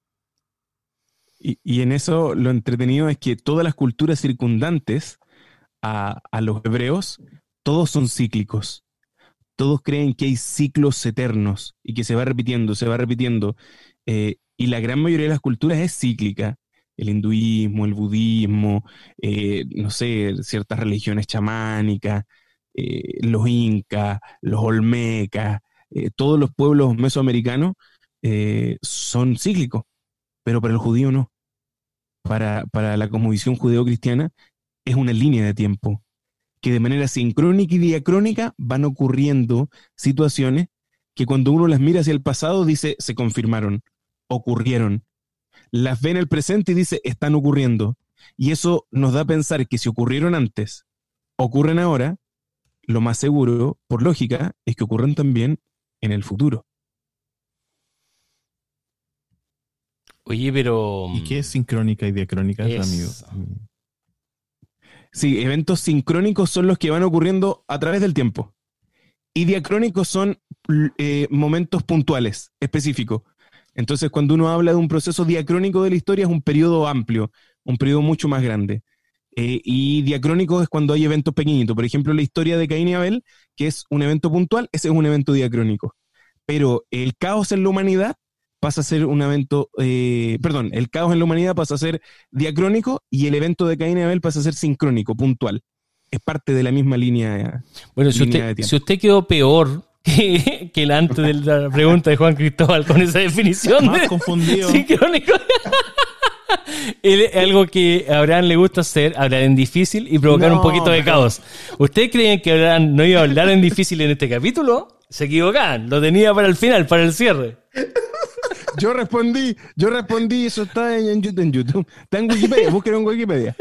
Y, y en eso lo entretenido es que todas las culturas circundantes a, a los hebreos, todos son cíclicos. Todos creen que hay ciclos eternos y que se va repitiendo, se va repitiendo. Eh, y la gran mayoría de las culturas es cíclica. El hinduismo, el budismo, eh, no sé, ciertas religiones chamánicas, eh, los incas, los olmecas, eh, todos los pueblos mesoamericanos eh, son cíclicos, pero para el judío no. Para, para la cosmovisión judeo-cristiana es una línea de tiempo, que de manera sincrónica y diacrónica van ocurriendo situaciones que cuando uno las mira hacia el pasado dice, se confirmaron, ocurrieron. Las ve en el presente y dice, están ocurriendo. Y eso nos da a pensar que si ocurrieron antes, ocurren ahora, lo más seguro, por lógica, es que ocurran también en el futuro. Oye, pero... ¿Y qué es sincrónica y diacrónica, Es- amigo? Sí, eventos sincrónicos son los que van ocurriendo a través del tiempo. Y diacrónicos son eh, momentos puntuales, específicos. Entonces, cuando uno habla de un proceso diacrónico de la historia, es un periodo amplio, un periodo mucho más grande. Eh, y diacrónico es cuando hay eventos pequeñitos. Por ejemplo, la historia de Caín y Abel, que es un evento puntual, ese es un evento diacrónico. Pero el caos en la humanidad pasa a ser un evento, eh, perdón, el caos en la humanidad pasa a ser diacrónico y el evento de Caín y Abel pasa a ser sincrónico, puntual. Es parte de la misma línea. Bueno, si línea de usted, tiempo. si usted quedó peor que, que el antes de la pregunta de Juan Cristóbal con esa definición Más de confundido. sincrónico. Él- es algo que a Abraham le gusta hacer, hablar en difícil y provocar No, un poquito de pero- caos. ¿Ustedes creen que Abraham no iba a hablar en difícil en este capítulo? Se equivocaban, lo tenía para el final, para el cierre. Yo respondí, yo respondí, eso está en, en YouTube, en YouTube. Está en Wikipedia, búsquenlo en Wikipedia.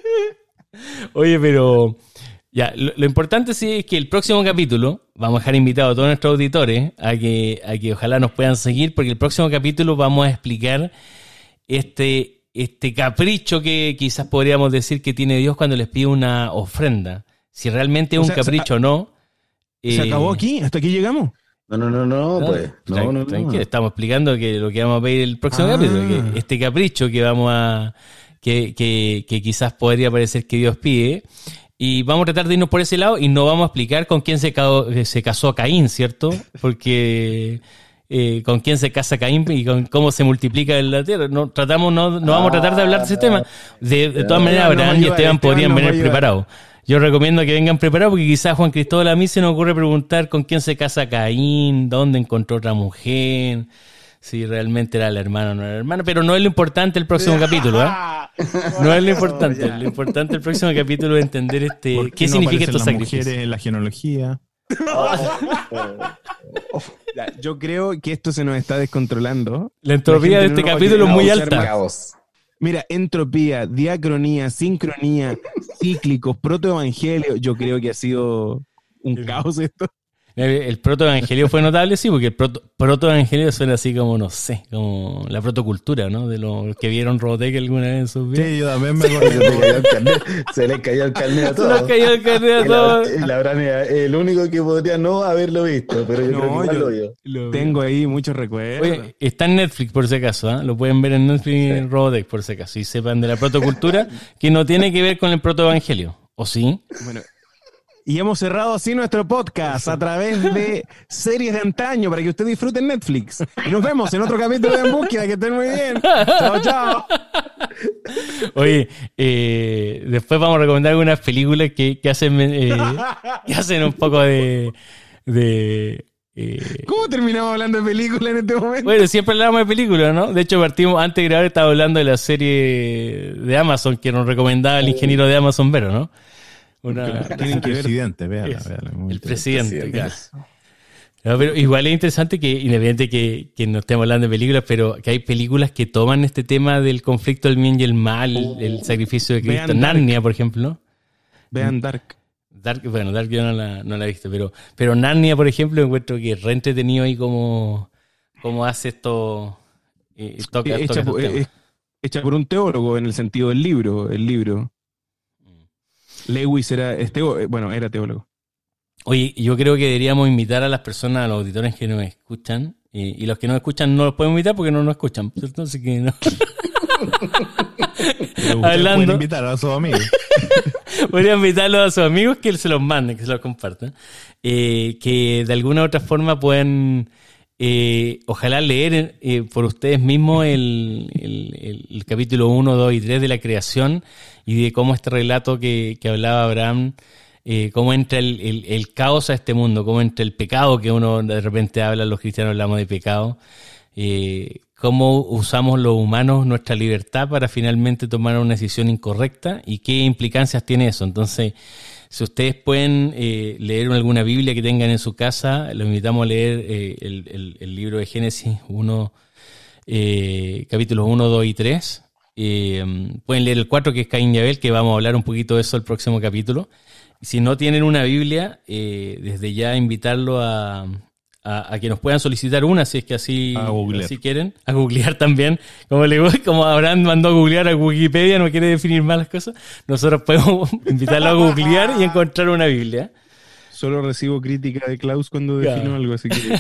Oye, pero ya, lo, lo importante sí es que el próximo capítulo vamos a dejar invitados a todos nuestros auditores a que, a que ojalá nos puedan seguir, porque el próximo capítulo vamos a explicar este, este capricho que quizás podríamos decir que tiene Dios cuando les pide una ofrenda. Si realmente es O un sea, capricho o no. ¿Se eh, acabó aquí? ¿Hasta aquí llegamos? No, no, no, no, No, pues. No, tran- no, no. tranquilo, estamos explicando que lo que vamos a pedir el próximo Ah. capítulo, que este capricho que vamos a que, que, que quizás podría parecer que Dios pide, y vamos a tratar de irnos por ese lado y no vamos a explicar con quién se, ca- se casó Caín, ¿cierto? Porque eh, con quién se casa Caín y con cómo se multiplica en la tierra. No tratamos, no, no vamos a tratar de hablar de ese tema. De, de todas maneras, no, Abraham no, y yo- Esteban Esteban podrían nos va a venir ayudar. preparados. Yo recomiendo que vengan preparados porque quizás Juan Cristóbal a mí se nos ocurre preguntar con quién se casa Caín, dónde encontró otra mujer, si realmente era el hermano o no era el hermano, pero no es lo importante el próximo capítulo, ¿eh? No es lo importante, lo importante el próximo capítulo es entender este ¿Por qué no significa aparecen estos las sacrificios. mujeres en la genealogía? Ya, yo creo que esto se nos está descontrolando. La entropía La de gente este no va a capítulo es querer muy abusar alta. Caos. Mira, entropía, diacronía, sincronía, cíclicos, protoevangelio, yo creo que ha sido un caos esto. El, el protoevangelio fue notable, sí, porque el proto, protoevangelio suena así como, no sé, como la protocultura, ¿no? De los que vieron Robotech alguna vez en sus vidas. Sí, yo también me Se acordé. le cayó el carnet, se le cayó el carnet a Se todos. nos cayó el carnet a Y la- todos. y la Abraham era el único que podría no haberlo visto, pero yo No, creo que igual yo- lo vio. Lo- Tengo ahí muchos recuerdos. Oye, está en Netflix por si acaso, ¿ah? Lo pueden ver en Netflix en Robotech por si acaso. Y sepan de la protocultura que no tiene que ver con el protoevangelio. ¿O sí? Bueno, y hemos cerrado así nuestro podcast a través de series de antaño para que usted disfrute en Netflix. Y nos vemos en otro capítulo de En Búsqueda. Que estén muy bien. Chao, chao. Oye, eh, después vamos a recomendar algunas películas que, que hacen eh, que hacen un poco de... de eh, ¿Cómo terminamos hablando de películas en este momento? bueno, siempre hablamos de películas, ¿no? De hecho, partimos, antes de grabar estaba hablando de la serie de Amazon que nos recomendaba el ingeniero de Amazon Vero, ¿no? Una, Claro, El tienen que ver. presidente, véala, Eso, véala, muy el interesante. presidente, Presidente. claro. No, pero igual es interesante que, independiente que, que no estemos hablando de películas, pero que hay películas que toman este tema del conflicto del bien y el mal, el, el sacrificio de Cristo. Vean Narnia, por ejemplo. Vean Dark. Dark, bueno, Dark yo no la, no la he visto, pero, pero Narnia, por ejemplo, encuentro que es re entretenido ahí como, como hace esto. Eh, toca, hecha, toca por, es, hecha por un teólogo en el sentido del libro. El libro. Lewis era, es teo, bueno, era teólogo. Oye, yo creo que deberíamos invitar a las personas, a los auditores que nos escuchan, eh, y los que no escuchan no los podemos invitar porque no nos escuchan, ¿cierto? Así que no. Hablando. Pueden invitar a sus amigos. Podrían invitarlos a sus amigos que se los manden, que se los compartan. Eh, que de alguna u otra forma puedan, eh, ojalá leer eh, por ustedes mismos el, el, el, el capítulo uno, dos y tres de la creación y de cómo este relato que, que hablaba Abraham, eh, cómo entra el, el, el caos a este mundo, cómo entra el pecado, que uno de repente habla, los cristianos hablamos de pecado, eh, cómo usamos los humanos nuestra libertad para finalmente tomar una decisión incorrecta y qué implicancias tiene eso. Entonces, si ustedes pueden eh, leer alguna Biblia que tengan en su casa, los invitamos a leer eh, el, el, el libro de Génesis uno, eh, capítulos uno, dos y tres. Eh, pueden leer el cuatro, que es Caín y Abel, que vamos a hablar un poquito de eso el próximo capítulo. Si no tienen una Biblia, eh, desde ya invitarlo a, a, a que nos puedan solicitar una, si es que así, así quieren. A googlear también. Como, le, como Abraham mandó a googlear a Wikipedia, no quiere definir mal las cosas. Nosotros podemos invitarlo a googlear y encontrar una Biblia. Solo recibo crítica de Klaus cuando defino claro. algo, así que...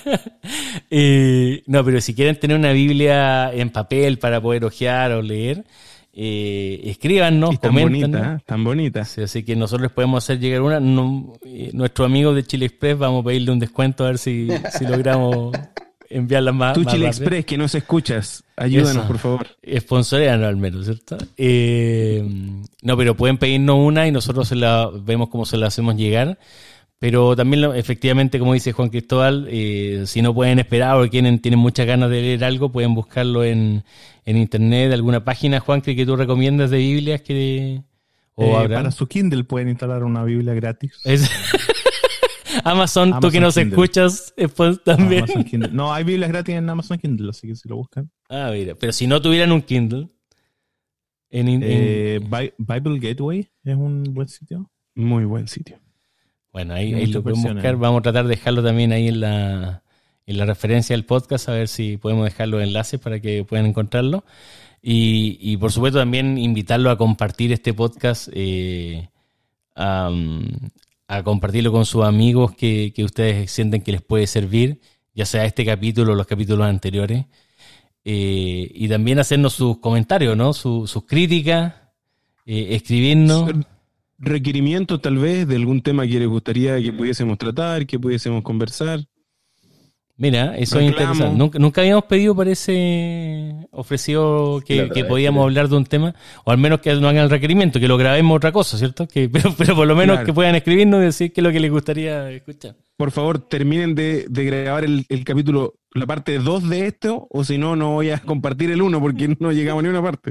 eh, no, pero si quieren tener una Biblia en papel para poder hojear o leer... Eh, escríbanos, y tan comenten. Bonita, ¿eh? Tan bonita. Sí, así que nosotros les podemos hacer llegar una. No, eh, nuestro amigo de Chile Express, vamos a pedirle un descuento a ver si, si logramos enviarla más. Tú, más Chile rápido. Express, que nos escuchas, ayúdanos, Eso. Por favor. Sponsoreanos al menos, ¿cierto? Eh, no, pero pueden pedirnos una y nosotros se la vemos cómo se la hacemos llegar. Pero también, efectivamente, como dice Juan Cristóbal, eh, si no pueden esperar o tienen, tienen muchas ganas de leer algo, pueden buscarlo en, en internet, alguna página, Juan, que tú recomiendas de Biblias que... O eh, para su Kindle pueden instalar una Biblia gratis. Es... Amazon, Amazon, tú que nos Kindle. Escuchas, pues, también. No, hay Biblias gratis en Amazon Kindle, así que si lo buscan. Ah, mira, pero si no tuvieran un Kindle... En, en... Eh, Bible Gateway es un buen sitio. Muy buen sitio. Bueno, ahí, ahí lo podemos buscar. Vamos a tratar de dejarlo también ahí en la, en la referencia del podcast, a ver si podemos dejar los enlaces para que puedan encontrarlo. Y, y por supuesto también invitarlo a compartir este podcast, eh, a, a compartirlo con sus amigos que, que ustedes sienten que les puede servir, ya sea este capítulo o los capítulos anteriores. Eh, y también hacernos sus comentarios, ¿no? Su, sus críticas, eh, escribirnos... Requerimientos tal vez de algún tema que les gustaría que pudiésemos tratar, que pudiésemos conversar. Mira, eso Reclamo. Es interesante. Nunca, nunca habíamos pedido, parece, ofrecido que, que podíamos hablar de un tema, o al menos que no hagan el requerimiento, que lo grabemos otra cosa, ¿cierto? Que, pero, pero por lo menos claro. que puedan escribirnos y decir qué es lo que les gustaría escuchar. Por favor, terminen de, de grabar el, el capítulo, la parte dos de esto, o si no, no voy a compartir el uno porque no llegamos ni a una parte.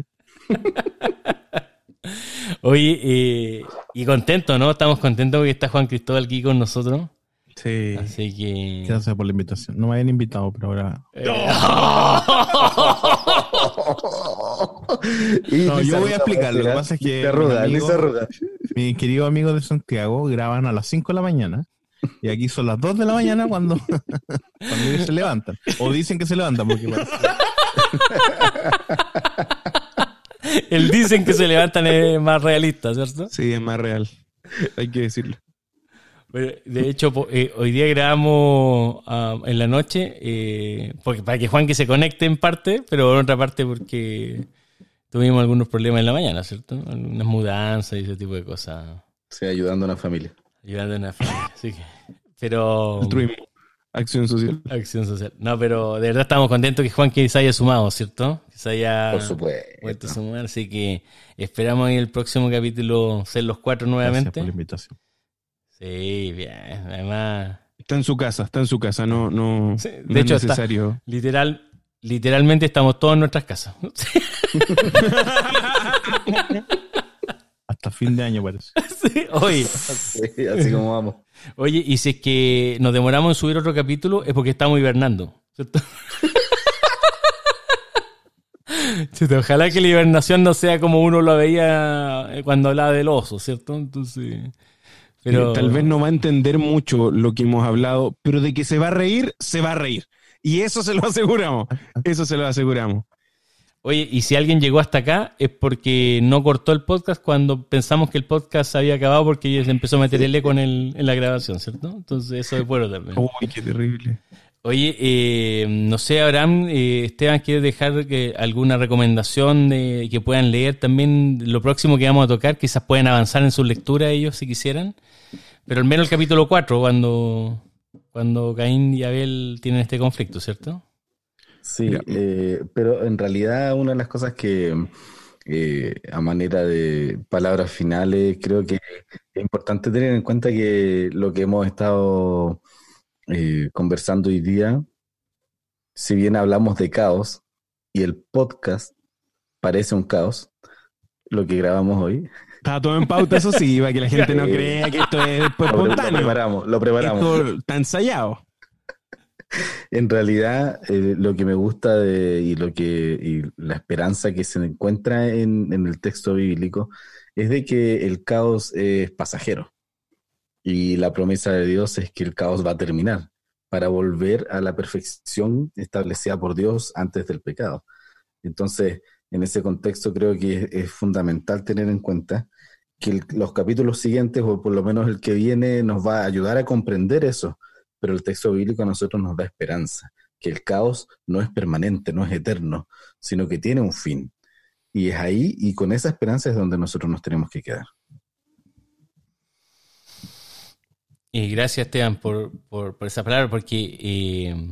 Oye, eh, y contento, ¿no? Estamos contentos porque está Juan Cristóbal aquí con nosotros. Sí. Así que... Gracias por la invitación. No me habían invitado, pero ahora... Eh... no, yo voy a explicar. Lo que pasa es que arruga, amigo, mi querido amigo de Santiago graban a las cinco de la mañana y aquí son las dos de la mañana cuando, cuando ellos se levantan. O dicen que se levantan porque parece... El dicen que se levantan es más realista, ¿cierto? Sí, es más real. Hay que decirlo. De hecho, eh, hoy día grabamos uh, en la noche eh, porque, para que Juan que se conecte en parte, pero en otra parte porque tuvimos algunos problemas en la mañana, ¿cierto? Algunas mudanzas y ese tipo de cosas. Sí, ayudando a una familia. Ayudando a una familia, sí. Pero... Altruismo. Acción social. Acción social. No, pero de verdad estamos contentos que Juan que se haya sumado, ¿cierto? Que se haya Por supuesto. vuelto a sumar, así que esperamos en el próximo capítulo ser los cuatro nuevamente. Gracias por la invitación. Sí, bien. Además... Está en su casa, está en su casa, no, no, sí, de no hecho, es necesario. Está, literal, literalmente estamos todos en nuestras casas. Hasta hasta fin de año parece. Sí, oye, Sí, así como vamos. oye, y si es que nos demoramos en subir otro capítulo es porque estamos hibernando, ¿cierto? Chuta, ojalá que la hibernación no sea como uno lo veía cuando hablaba del oso, ¿cierto? Entonces, pero Tal vez no va a entender mucho lo que hemos hablado, pero de que se va a reír, se va a reír. Y eso se lo aseguramos. Eso se lo aseguramos. Oye, y si alguien llegó hasta acá es porque no cortó el podcast cuando pensamos que el podcast había acabado porque ya se empezó a meter el eco en, el, en la grabación, ¿cierto? Entonces eso es bueno también. Uy, qué terrible. Oye, eh, no sé, Abraham, eh, Esteban, ¿quieres dejar que, alguna recomendación de que puedan leer también lo próximo que vamos a tocar? Quizás pueden avanzar en su lectura ellos si quisieran. Pero al menos el capítulo cuatro, cuando, cuando Caín y Abel tienen este conflicto, ¿cierto? Sí, eh, pero en realidad una de las cosas que eh, a manera de palabras finales creo que es importante tener en cuenta que lo que hemos estado eh, conversando hoy día, si bien hablamos de caos y el podcast parece un caos, lo que grabamos hoy, Estaba todo en pauta, eso sí, para que la gente no crea que esto es pues, lo, pre- lo espontáneo. preparamos, lo preparamos. Esto está ensayado. En realidad, eh, lo que me gusta de, y lo que y la esperanza que se encuentra en, en el texto bíblico es de que el caos es pasajero y la promesa de Dios es que el caos va a terminar para volver a la perfección establecida por Dios antes del pecado. Entonces, en ese contexto creo que es, es fundamental tener en cuenta que el- los capítulos siguientes, o por lo menos el que viene, nos va a ayudar a comprender eso. Pero el texto bíblico a nosotros nos da esperanza, que el caos no es permanente, no es eterno, sino que tiene un fin. Y es ahí, y con esa esperanza es donde nosotros nos tenemos que quedar. Y gracias, Esteban, por, por, por esa palabra, porque eh,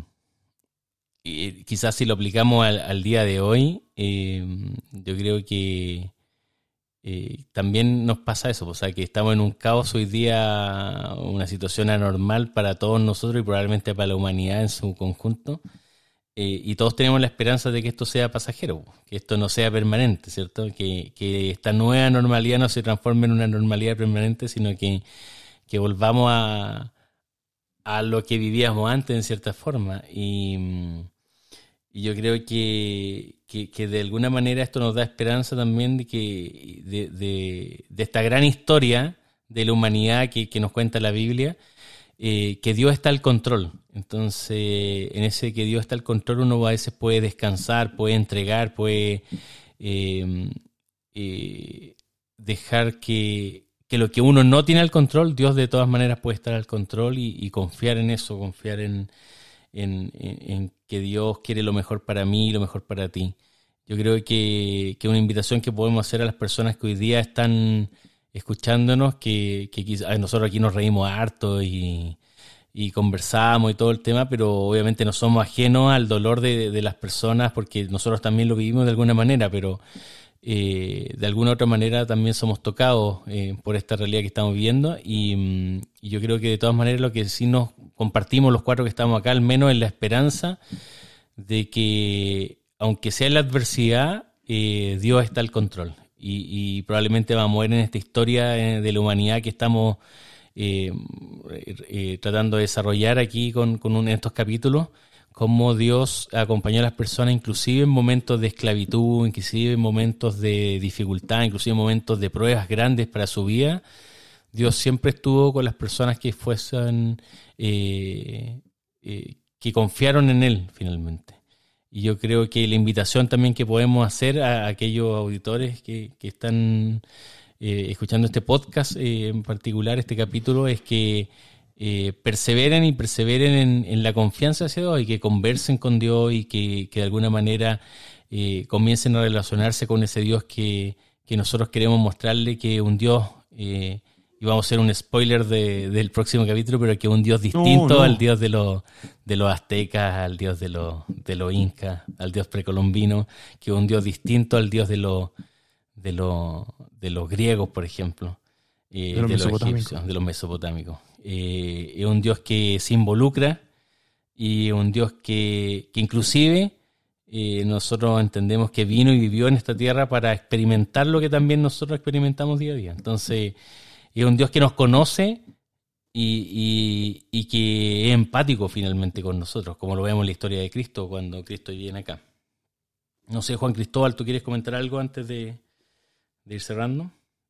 eh, quizás si lo aplicamos al, al día de hoy, eh, yo creo que eh, también nos pasa eso, o sea, que estamos en un caos hoy día, una situación anormal para todos nosotros y probablemente para la humanidad en su conjunto, eh, y todos tenemos la esperanza de que esto sea pasajero, que esto no sea permanente, ¿cierto? Que, que esta nueva normalidad no se transforme en una normalidad permanente, sino que, que volvamos a, a lo que vivíamos antes en cierta forma. Y, y yo creo que, que, que de alguna manera esto nos da esperanza también de que de, de, de esta gran historia de la humanidad que, que nos cuenta la Biblia, eh, que Dios está al control. Entonces, en ese que Dios está al control, uno a veces puede descansar, puede entregar, puede eh, eh, dejar que, que lo que uno no tiene al control, Dios de todas maneras puede estar al control y, y confiar en eso, confiar en, en, en, en que Dios quiere lo mejor para mí y lo mejor para ti. Yo creo que, que una invitación que podemos hacer a las personas que hoy día están escuchándonos, que, que quizás nosotros aquí nos reímos harto y, y conversamos y todo el tema, pero obviamente no somos ajenos al dolor de, de las personas porque nosotros también lo vivimos de alguna manera, pero eh, de alguna otra manera también somos tocados eh, por esta realidad que estamos viviendo y, y yo creo que de todas maneras lo que sí nos compartimos los cuatro que estamos acá, al menos en la esperanza de que aunque sea la adversidad, eh, Dios está al control y, y probablemente vamos a ver en esta historia de la humanidad que estamos eh, eh, tratando de desarrollar aquí con, con un, en estos capítulos, cómo Dios acompañó a las personas inclusive en momentos de esclavitud, inclusive en momentos de dificultad, inclusive en momentos de pruebas grandes para su vida. Dios siempre estuvo con las personas que fuesen, eh, eh, que confiaron en Él finalmente. Y yo creo que la invitación también que podemos hacer a aquellos auditores que, que están eh, escuchando este podcast, eh, en particular este capítulo, es que eh, perseveren y perseveren en, en la confianza hacia Dios y que conversen con Dios y que, que de alguna manera eh, comiencen a relacionarse con ese Dios que, que nosotros queremos mostrarle, que es un Dios... Eh, y vamos a hacer un spoiler de, del próximo capítulo, pero que es un Dios distinto no, no. al Dios de los de los aztecas, al Dios de los de los incas, al Dios precolombino, que es un Dios distinto al Dios de los de los de los griegos, por ejemplo, eh, de, los de los egipcios, de los mesopotámicos. Eh, es un Dios que se involucra y es un Dios que, que inclusive eh, nosotros entendemos que vino y vivió en esta tierra para experimentar lo que también nosotros experimentamos día a día. Entonces, es un Dios que nos conoce y, y, y que es empático finalmente con nosotros, como lo vemos en la historia de Cristo cuando Cristo viene acá. No sé, Juan Cristóbal, ¿tú quieres comentar algo antes de, de ir cerrando?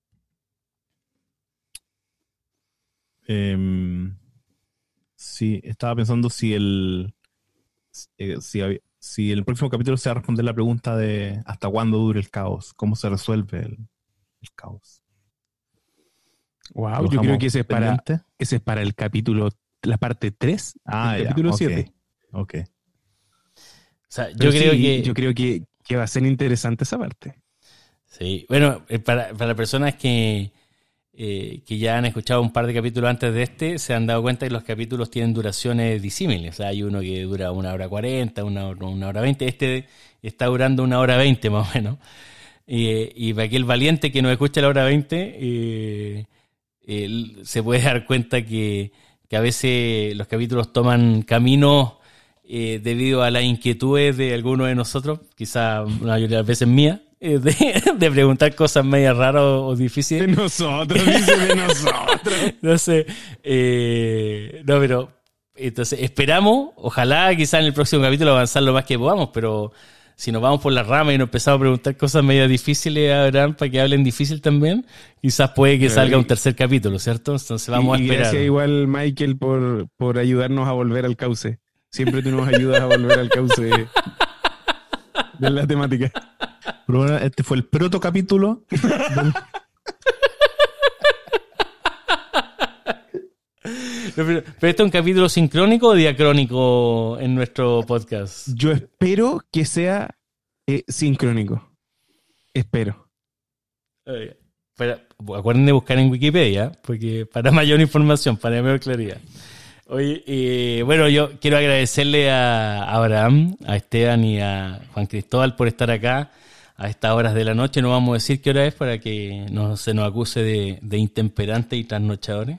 Eh, sí, estaba pensando si el eh, si, hab- si el próximo capítulo se va a responder la pregunta de hasta cuándo dura el caos, cómo se resuelve el, el caos. Wow, ¿Lo yo creo dejamos que ese es para pendiente? ese es para el capítulo, la parte tres Ah, del ya, capítulo ok, siete. ok. O sea, yo Pero creo sí, que... yo creo que, que va a ser interesante esa parte. Sí, bueno, eh, para, para las personas que, eh, que ya han escuchado un par de capítulos antes de este, se han dado cuenta que los capítulos tienen duraciones disímiles. O sea, hay uno que dura una hora cuarenta, una, hora- una hora veinte. Este está durando una hora veinte más o menos. Y, y para aquel valiente que nos escucha a la hora veinte, eh, él se puede dar cuenta que, que a veces los capítulos toman caminos eh, debido a las inquietudes de algunos de nosotros, quizá la mayoría de las veces mías, eh, de, de preguntar cosas medias raras o, o De difíciles. nosotros, dice de nosotros. Entonces, eh, no, pero entonces esperamos, ojalá quizá en el próximo capítulo avanzar lo más que podamos, pero si nos vamos por la rama y nos empezamos a preguntar cosas medio difíciles a Abraham para que hablen difícil también, quizás puede que Pero salga y- un tercer capítulo, ¿cierto? Entonces vamos y, a y esperar. gracias igual, Michael, por, por ayudarnos a volver al cauce. Siempre tú nos ayudas a volver al cauce de, de la temática. Pero bueno, este fue el proto capítulo. No, pero, pero este es un capítulo sincrónico o diacrónico en nuestro podcast. Yo espero que sea eh, sincrónico. Espero. Oye, pero, acuerden de buscar en Wikipedia, porque para mayor información, para mayor claridad. Oye, eh, bueno, yo quiero agradecerle a Abraham, a Esteban y a Juan Cristóbal por estar acá a estas horas de la noche. No vamos a decir qué hora es para que no se nos acuse de, de intemperantes y trasnochadores.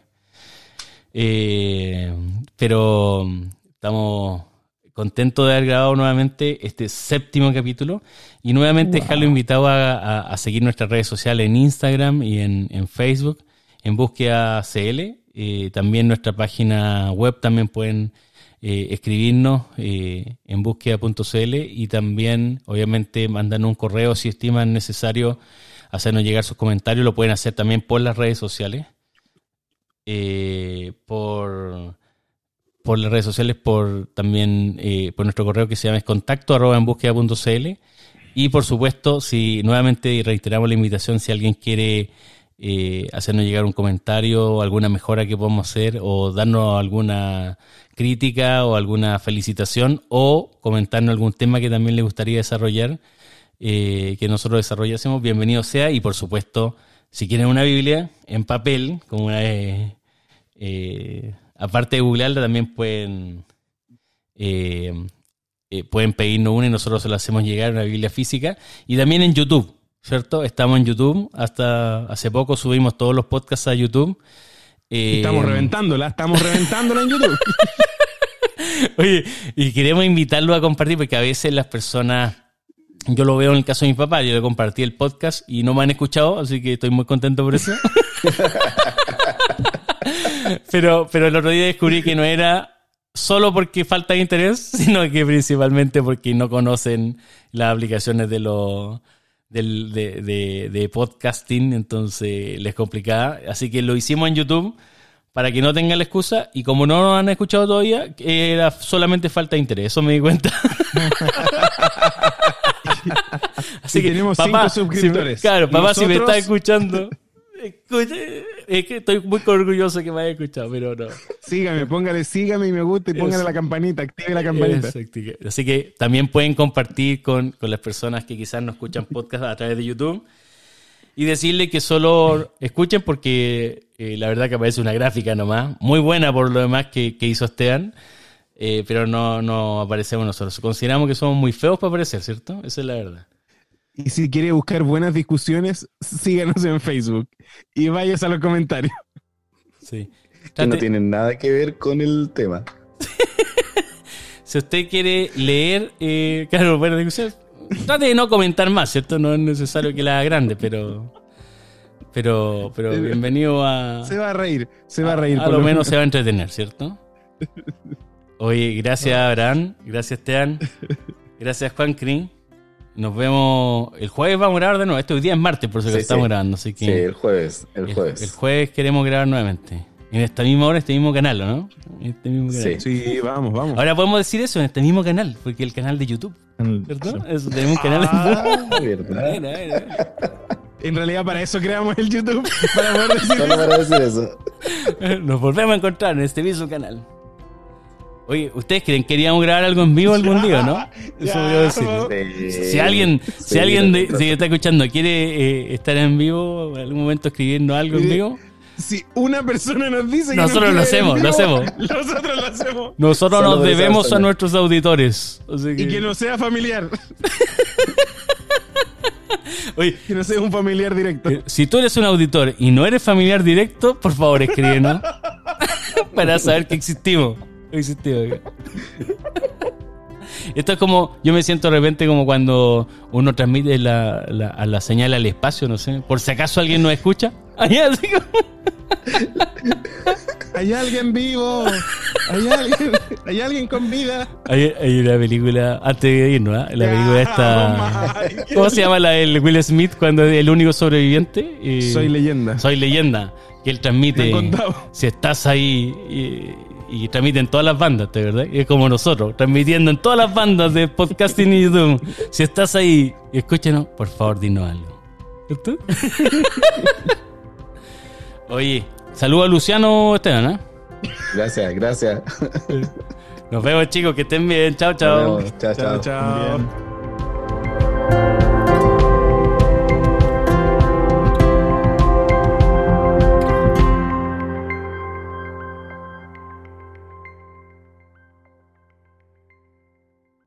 Eh, pero estamos contentos de haber grabado nuevamente este séptimo capítulo y nuevamente Wow. dejarlo invitado a, a, a seguir nuestras redes sociales en Instagram y en, en Facebook en Búsqueda C L. Eh, también nuestra página web también pueden eh, escribirnos eh, en búsqueda punto c l y también obviamente mandarnos un correo si estiman necesario hacernos llegar sus comentarios. Lo pueden hacer también por las redes sociales. Eh, por, por las redes sociales, por también eh, por nuestro correo que se llama es contacto arroba en búsqueda punto c l y por supuesto, si nuevamente reiteramos la invitación, si alguien quiere eh, hacernos llegar un comentario o alguna mejora que podamos hacer o darnos alguna crítica o alguna felicitación o comentarnos algún tema que también le gustaría desarrollar, eh, que nosotros desarrollásemos, bienvenido sea. Y por supuesto, si quieren una Biblia en papel, como una vez, eh, aparte de googlearla, también pueden eh, eh, pueden pedirnos una y nosotros se la hacemos llegar, una Biblia física. Y también en YouTube, ¿cierto? Estamos en YouTube. Hasta hace poco subimos todos los podcasts a YouTube. Eh, Estamos reventándola, estamos reventándola en YouTube. Oye, y queremos invitarlo a compartir porque a veces las personas... Yo lo veo en el caso de mi papá, yo le compartí el podcast y no me han escuchado, así que estoy muy contento por eso. pero, pero el otro día descubrí que no era solo porque falta de interés, sino que principalmente porque no conocen las aplicaciones de los del, de, de, de podcasting, entonces les complicaba. Así que lo hicimos en YouTube para que no tengan la excusa, y como no nos han escuchado todavía, era solamente falta de interés, eso me di cuenta. Así Y que tenemos papá, cinco suscriptores. si me- claro, papá, si me Nosotros- estás escuchando, escuche, es que estoy muy orgulloso que me haya escuchado, pero no. Sígame, póngale sígame y me gusta y póngale Eso. la campanita, active la campanita. Exacto. Así que también pueden compartir con, con las personas que quizás no escuchan podcast a través de YouTube y decirle que solo escuchen porque eh, la verdad que aparece una gráfica nomás, muy buena por lo demás que, que hizo Esteban, eh, pero no, no aparecemos nosotros. Consideramos que somos muy feos para aparecer, ¿cierto? Esa es la verdad. Y si quiere buscar buenas discusiones, síganos en Facebook y vayas a los comentarios. Sí. Que no Trate- tienen nada que ver con el tema. si usted quiere leer, eh, claro, bueno, trate de no comentar más, ¿cierto? No es necesario que la haga grande, pero... Pero, pero bienvenido a... Se va a reír, se va a reír. A, a lo menos se va a entretener, ¿cierto? Oye, gracias Abraham, gracias Tean, gracias Juan Crin. Nos vemos el jueves, vamos a grabar de nuevo. Este hoy día es martes, por eso que Sí, estamos sí. grabando. Así que Sí, el jueves, el jueves. El, el jueves queremos grabar nuevamente. En esta misma hora, este mismo canal, ¿o ¿no? En este mismo canal. Sí. Sí, vamos, vamos. Ahora podemos decir eso en este mismo canal, porque el canal de YouTube, ¿cierto? Eso, tenemos un canal Ah, verdad. en... Mira, mira. En realidad para eso creamos el YouTube, para poder decir Solo para decir eso. Nos volvemos a encontrar en este mismo canal. Oye, ¿ustedes creen que queríamos grabar algo en vivo algún día, no? Eso Ya, voy a decir. Sí. Si alguien, si Sí, alguien de, lo- si está escuchando quiere eh, estar en vivo, en algún momento escribiendo algo en vivo, si una persona nos dice que Nosotros no lo quiere hacemos, en lo vivo, hacemos. Nosotros lo hacemos. nosotros Solo nos por esa debemos a razón. nuestros auditores. Así que- Y que no sea familiar, Oye, que no sea un familiar directo. eh, si tú eres un auditor y no eres familiar directo, por favor escríbenos para saber que existimos. Existimos. Esto es como, yo me siento de repente como cuando uno transmite la, la, a la señal al espacio, no sé, por si acaso alguien nos escucha. Ahí así como... Hay alguien vivo, hay alguien, hay alguien con vida. Hay, hay una película, antes de irnos, ¿eh? La película Ya, esta... Mike. ¿Cómo se llama la del Will Smith cuando es el único sobreviviente? Eh, Soy leyenda. Soy leyenda. Que él Me transmite, han contado. si estás ahí y, y transmite en todas las bandas, ¿de verdad? Y es como nosotros, transmitiendo en todas las bandas de podcasting y YouTube. Si estás ahí, escúchenos, por favor, dinos algo. ¿Cierto? Oye, saludos a Luciano Esteban, ¿eh? Gracias, gracias. Nos vemos, chicos, que estén bien. Chao, chao. Nos vemos. Chao, Chao, chao. chao. Bien.